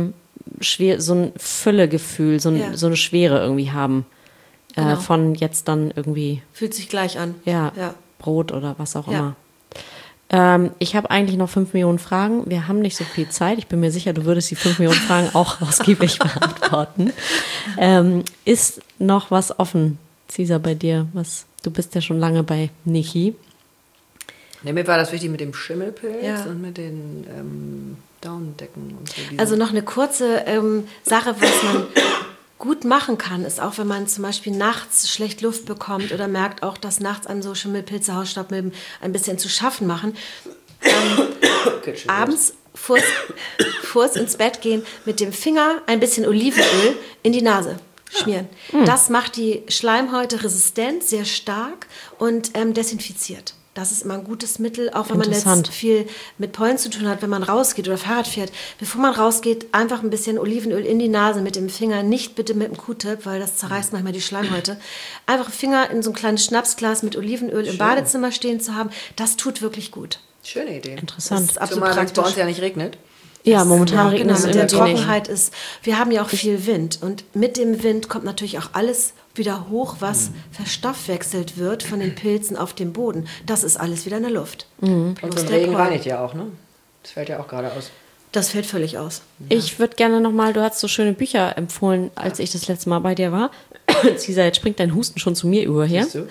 ein Füllegefühl, so eine Schwere irgendwie haben. Genau. Von jetzt dann irgendwie. Fühlt sich gleich an. Ja. Brot oder was auch immer. Ich habe eigentlich noch 5 Millionen Fragen. Wir haben nicht so viel Zeit. Ich bin mir sicher, du würdest die 5 Millionen Fragen auch ausgiebig beantworten. Ist noch was offen, Cesar, bei dir? Du bist ja schon lange bei Niki. Ja, mir war das wichtig mit dem Schimmelpilz und mit den Daunendecken und so. Also noch eine kurze Sache, was man gut machen kann, ist auch, wenn man zum Beispiel nachts schlecht Luft bekommt oder merkt auch, dass nachts einem so Schimmelpilze, Hausstaubmilben ein bisschen zu schaffen machen. Abends vors ins Bett gehen, mit dem Finger ein bisschen Olivenöl in die Nase schmieren. Das macht die Schleimhäute resistent, sehr stark und desinfiziert. Das ist immer ein gutes Mittel, auch wenn man jetzt viel mit Pollen zu tun hat, wenn man rausgeht oder Fahrrad fährt. Bevor man rausgeht, einfach ein bisschen Olivenöl in die Nase mit dem Finger, nicht bitte mit dem Q-Tip, weil das zerreißt manchmal die Schleimhäute. Einfach Finger in so ein kleines Schnapsglas mit Olivenöl im Badezimmer stehen zu haben, das tut wirklich gut. Schöne Idee. Interessant. Das ist absolut praktisch. Bei uns ja nicht regnet. Ja, momentan regnet es mit der Trockenheit ist, wir haben ja auch viel Wind und mit dem Wind kommt natürlich auch alles wieder hoch, was verstoffwechselt wird von den Pilzen auf dem Boden. Das ist alles wieder in der Luft. Und so ein Regen reinigt ja auch, ne? Das fällt ja auch gerade aus. Das fällt völlig aus. Ja. Ich würde gerne nochmal, du hast so schöne Bücher empfohlen, als ich das letzte Mal bei dir war. Cesar, jetzt springt dein Husten schon zu mir überher. So.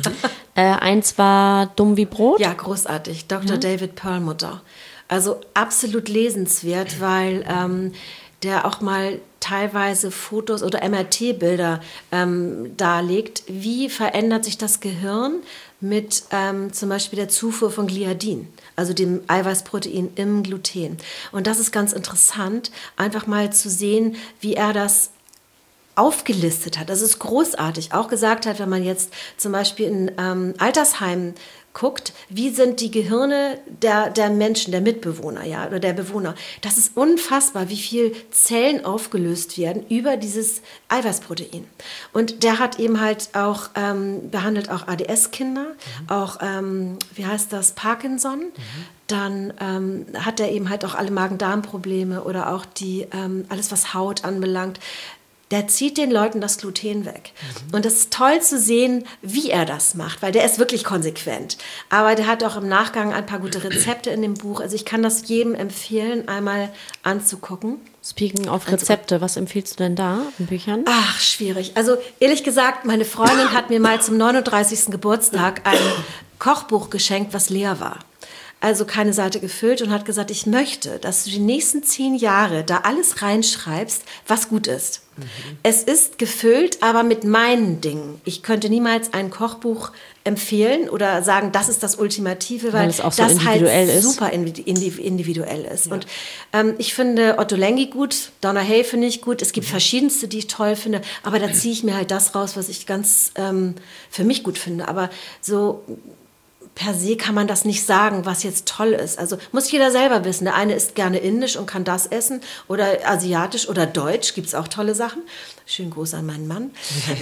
Eins war Dumm wie Brot. Ja, großartig. Dr. David Perlmutter. Also absolut lesenswert, weil der auch mal teilweise Fotos oder MRT-Bilder darlegt. Wie verändert sich das Gehirn mit zum Beispiel der Zufuhr von Gliadin, also dem Eiweißprotein im Gluten. Und das ist ganz interessant, einfach mal zu sehen, wie er das aufgelistet hat. Das ist großartig. Auch gesagt hat, wenn man jetzt zum Beispiel in Altersheimen guckt, wie sind die Gehirne der Menschen, der Mitbewohner, ja, oder der Bewohner. Das ist unfassbar, wie viel Zellen aufgelöst werden über dieses Eiweißprotein. Und der hat eben halt auch, behandelt auch ADS-Kinder, auch, wie heißt das, Parkinson. Dann hat er eben halt auch alle Magen-Darm-Probleme oder auch die, alles, was Haut anbelangt. Der zieht den Leuten das Gluten weg. Und das ist toll zu sehen, wie er das macht, weil der ist wirklich konsequent. Aber der hat auch im Nachgang ein paar gute Rezepte in dem Buch. Also ich kann das jedem empfehlen, einmal anzugucken. Speaking of Rezepte, was empfiehlst du denn da in Büchern? Ach, schwierig. Also ehrlich gesagt, meine Freundin hat mir mal zum 39. Geburtstag ein Kochbuch geschenkt, was leer war. also keine Seite gefüllt und hat gesagt, ich möchte, dass du die nächsten 10 Jahre da alles reinschreibst, was gut ist. Es ist gefüllt, aber mit meinen Dingen. Ich könnte niemals ein Kochbuch empfehlen oder sagen, das ist das Ultimative, weil es auch so das individuell halt ist. super individuell ist. Ja. Und ich finde Otto Lengi gut, Donna Hay finde ich gut. Es gibt verschiedenste, die ich toll finde, aber da ziehe ich mir halt das raus, was ich ganz für mich gut finde. Aber so per se kann man das nicht sagen, was jetzt toll ist. Also muss jeder selber wissen. Der eine isst gerne indisch und kann das essen oder asiatisch oder deutsch. Gibt es auch tolle Sachen. Schönen Gruß an meinen Mann.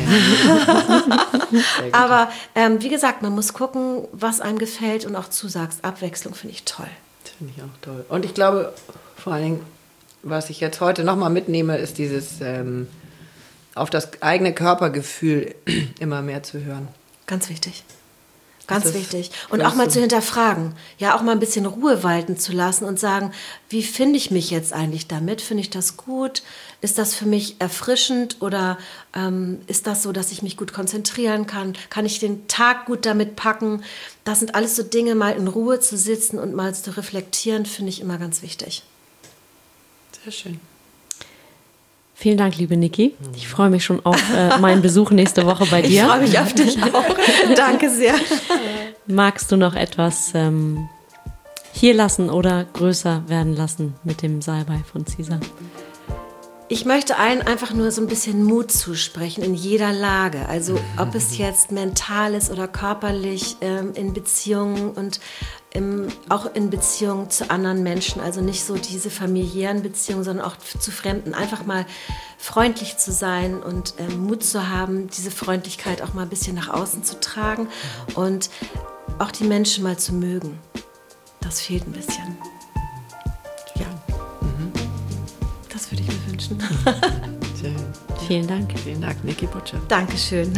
Aber wie gesagt, man muss gucken, was einem gefällt und auch zusagst. Abwechslung finde ich toll. Finde ich auch toll. Und ich glaube, vor allen Dingen, was ich jetzt heute nochmal mitnehme, ist dieses auf das eigene Körpergefühl immer mehr zu hören. Ganz wichtig. Ganz wichtig. Und auch mal zu hinterfragen. Ja, auch mal ein bisschen Ruhe walten zu lassen und sagen, wie finde ich mich jetzt eigentlich damit? Finde ich das gut? Ist das für mich erfrischend? Oder ist das so, dass ich mich gut konzentrieren kann? Kann ich den Tag gut damit packen? Das sind alles so Dinge, mal in Ruhe zu sitzen und mal zu reflektieren, finde ich immer ganz wichtig. Sehr schön. Vielen Dank, liebe Niki. Ich freue mich schon auf meinen Besuch nächste Woche bei dir. Ich freue mich auf dich auch. Danke sehr. Magst du noch etwas hier lassen oder größer werden lassen mit dem Salbei von Caesar? Ich möchte allen einfach nur so ein bisschen Mut zusprechen in jeder Lage. Also ob es jetzt mental ist oder körperlich, in Beziehungen und auch in Beziehungen zu anderen Menschen. Also nicht so diese familiären Beziehungen, sondern auch zu Fremden. Einfach mal freundlich zu sein und Mut zu haben, diese Freundlichkeit auch mal ein bisschen nach außen zu tragen und auch die Menschen mal zu mögen. Das fehlt ein bisschen. Ja. Das würde ich mir wünschen. Vielen Dank. Vielen Dank, Niki Butcher. Dankeschön.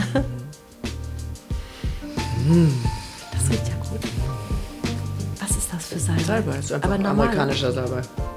Das riecht ja gut. Was ist das für Salbei? Salbei ist einfach aber normal. Amerikanischer Salbei.